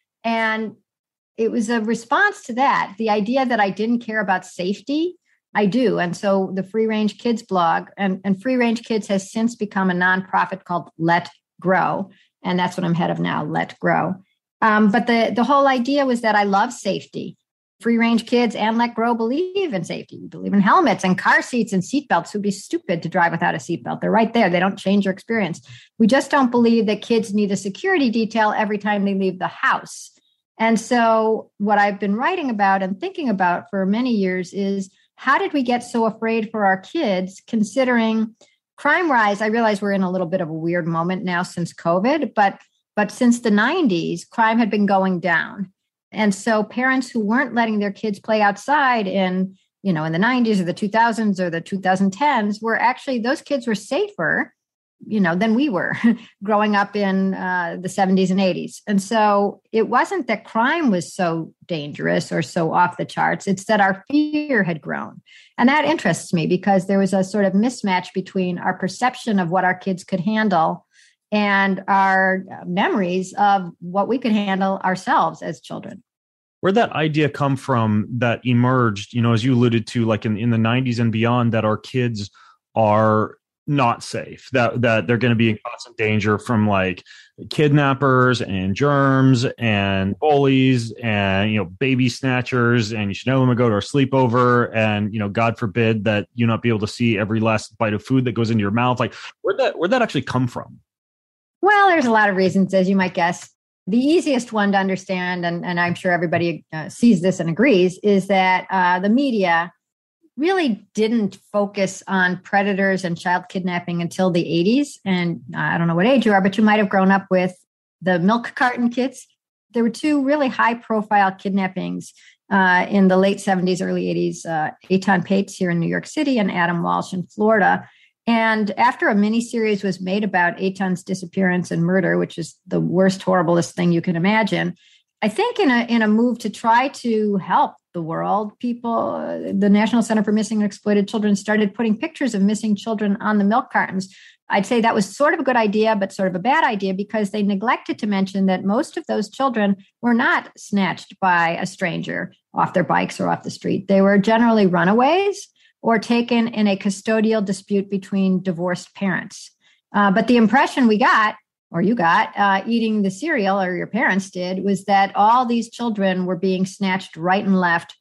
And it was a response to that, the idea that I didn't care about safety. I do. And so the Free Range Kids blog and, and Free Range Kids has since become a nonprofit called Let Grow. And that's what I'm head of now, Let Grow. Um, but the, the whole idea was that I love safety. Free Range Kids and Let Grow believe in safety. We believe in helmets and car seats and seatbelts. It would be stupid to drive without a seatbelt. They're right there. They don't change your experience. We just don't believe that kids need a security detail every time they leave the house. And so what I've been writing about and thinking about for many years is, how did we get so afraid for our kids, considering crime rise? I realize we're in a little bit of a weird moment now since COVID, but but since the nineties, crime had been going down. And so parents who weren't letting their kids play outside in, you know, in the nineties or the two thousands or the twenty tens were actually, those kids were safer, you know, than we were growing up in uh, the seventies and eighties. And so it wasn't that crime was so dangerous or so off the charts. It's that our fear had grown. And that interests me because there was a sort of mismatch between our perception of what our kids could handle and our memories of what we could handle ourselves as children. Where'd that idea come from that emerged, you know, as you alluded to, like in, in the nineties and beyond, that our kids are not safe, that that they're going to be in constant danger from like kidnappers and germs and bullies and, you know, baby snatchers, and you should know them to go to a sleepover, and, you know, God forbid that you not be able to see every last bite of food that goes into your mouth. Like, where'd that where'd that actually come from? Well, there's a lot of reasons, as you might guess. The easiest one to understand, and, and I'm sure everybody uh, sees this and agrees, is that uh, the media really didn't focus on predators and child kidnapping until the eighties. And I don't know what age you are, but you might have grown up with the milk carton kids. There were two really high profile kidnappings uh, in the late seventies, early eighties, uh, Eitan Pates here in New York City and Adam Walsh in Florida. And after a miniseries was made about Eitan's disappearance and murder, which is the worst, horriblest thing you can imagine, I think in a in a move to try to help the world, people, uh, the National Center for Missing and Exploited Children started putting pictures of missing children on the milk cartons. I'd say that was sort of a good idea, but sort of a bad idea, because they neglected to mention that most of those children were not snatched by a stranger off their bikes or off the street. They were generally runaways or taken in a custodial dispute between divorced parents. Uh, but the impression we got, or you got, uh, eating the cereal, or your parents did, was that all these children were being snatched right and left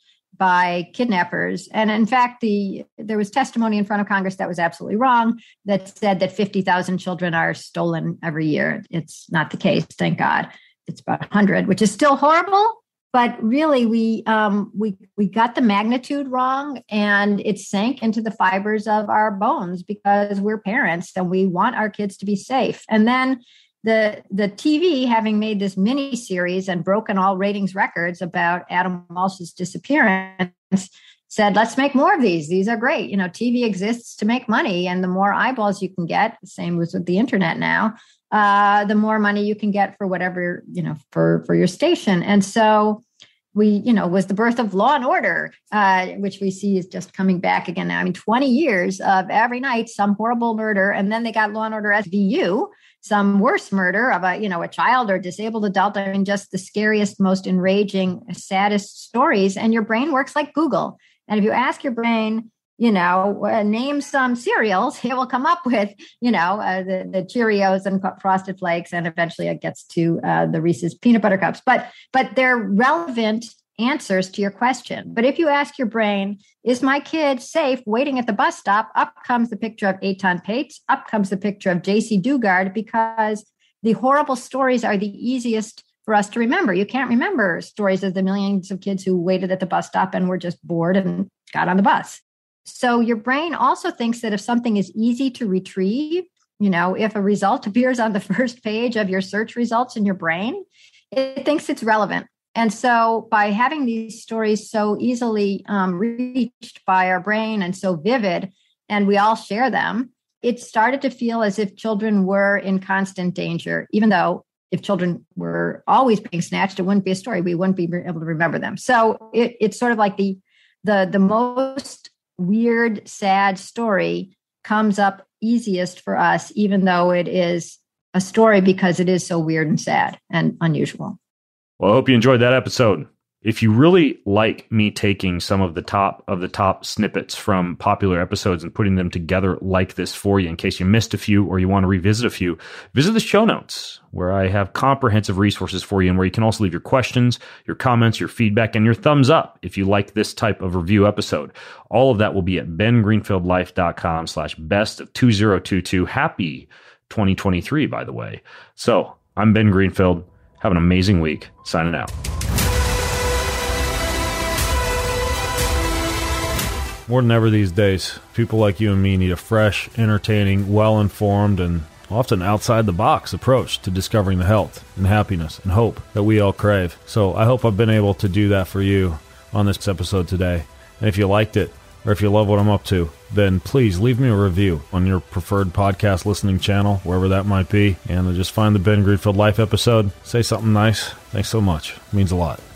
by kidnappers. And in fact, the there was testimony in front of Congress that was absolutely wrong, that said that fifty thousand children are stolen every year. It's not the case, thank God. It's about one hundred, which is still horrible. But really, we um, we we got the magnitude wrong, and it sank into the fibers of our bones because we're parents and we want our kids to be safe. And then the the T V, having made this mini series and broken all ratings records about Adam Walsh's disappearance, said, let's make more of these. These are great. You know, T V exists to make money, and the more eyeballs you can get, the same was with the internet now, uh, the more money you can get for whatever, you know, for, for your station. And so we, you know, was the birth of Law and Order, uh, which we see is just coming back again now. I mean, twenty years of every night, some horrible murder. And then they got Law and Order S V U, some worse murder of a, you know, a child or disabled adult. I mean, just the scariest, most enraging, saddest stories. And your brain works like Google. And if you ask your brain, you know, uh, name some cereals, it will come up with, you know, uh, the, the Cheerios and Frosted Flakes, and eventually it gets to uh, the Reese's peanut butter cups. But but they're relevant answers to your question. But if you ask your brain, is my kid safe waiting at the bus stop? Up comes the picture of Eitan Pates. Up comes the picture of J C Dugard, because the horrible stories are the easiest for us to remember. You can't remember stories of the millions of kids who waited at the bus stop and were just bored and got on the bus. So your brain also thinks that if something is easy to retrieve, you know, if a result appears on the first page of your search results in your brain, it thinks it's relevant. And so by having these stories so easily um, reached by our brain and so vivid, and we all share them, it started to feel as if children were in constant danger, even though if children were always being snatched, it wouldn't be a story. We wouldn't be able to remember them. So it, it's sort of like the the the most weird, sad story comes up easiest for us, even though it is a story because it is so weird and sad and unusual. Well, I hope you enjoyed that episode. If you really like me taking some of the top of the top snippets from popular episodes and putting them together like this for you, in case you missed a few or you want to revisit a few, visit the show notes where I have comprehensive resources for you and where you can also leave your questions, your comments, your feedback, and your thumbs up if you like this type of review episode. All of that will be at bengreenfieldlife.com slash best of 2022. Happy twenty twenty-three, by the way. So I'm Ben Greenfield. Have an amazing week. Signing out. More than ever these days, people like you and me need a fresh, entertaining, well-informed, and often outside-the-box approach to discovering the health and happiness and hope that we all crave. So I hope I've been able to do that for you on this episode today. And if you liked it, or if you love what I'm up to, then please leave me a review on your preferred podcast listening channel, wherever that might be, and just find the Ben Greenfield Life episode. Say something nice. Thanks so much. It means a lot.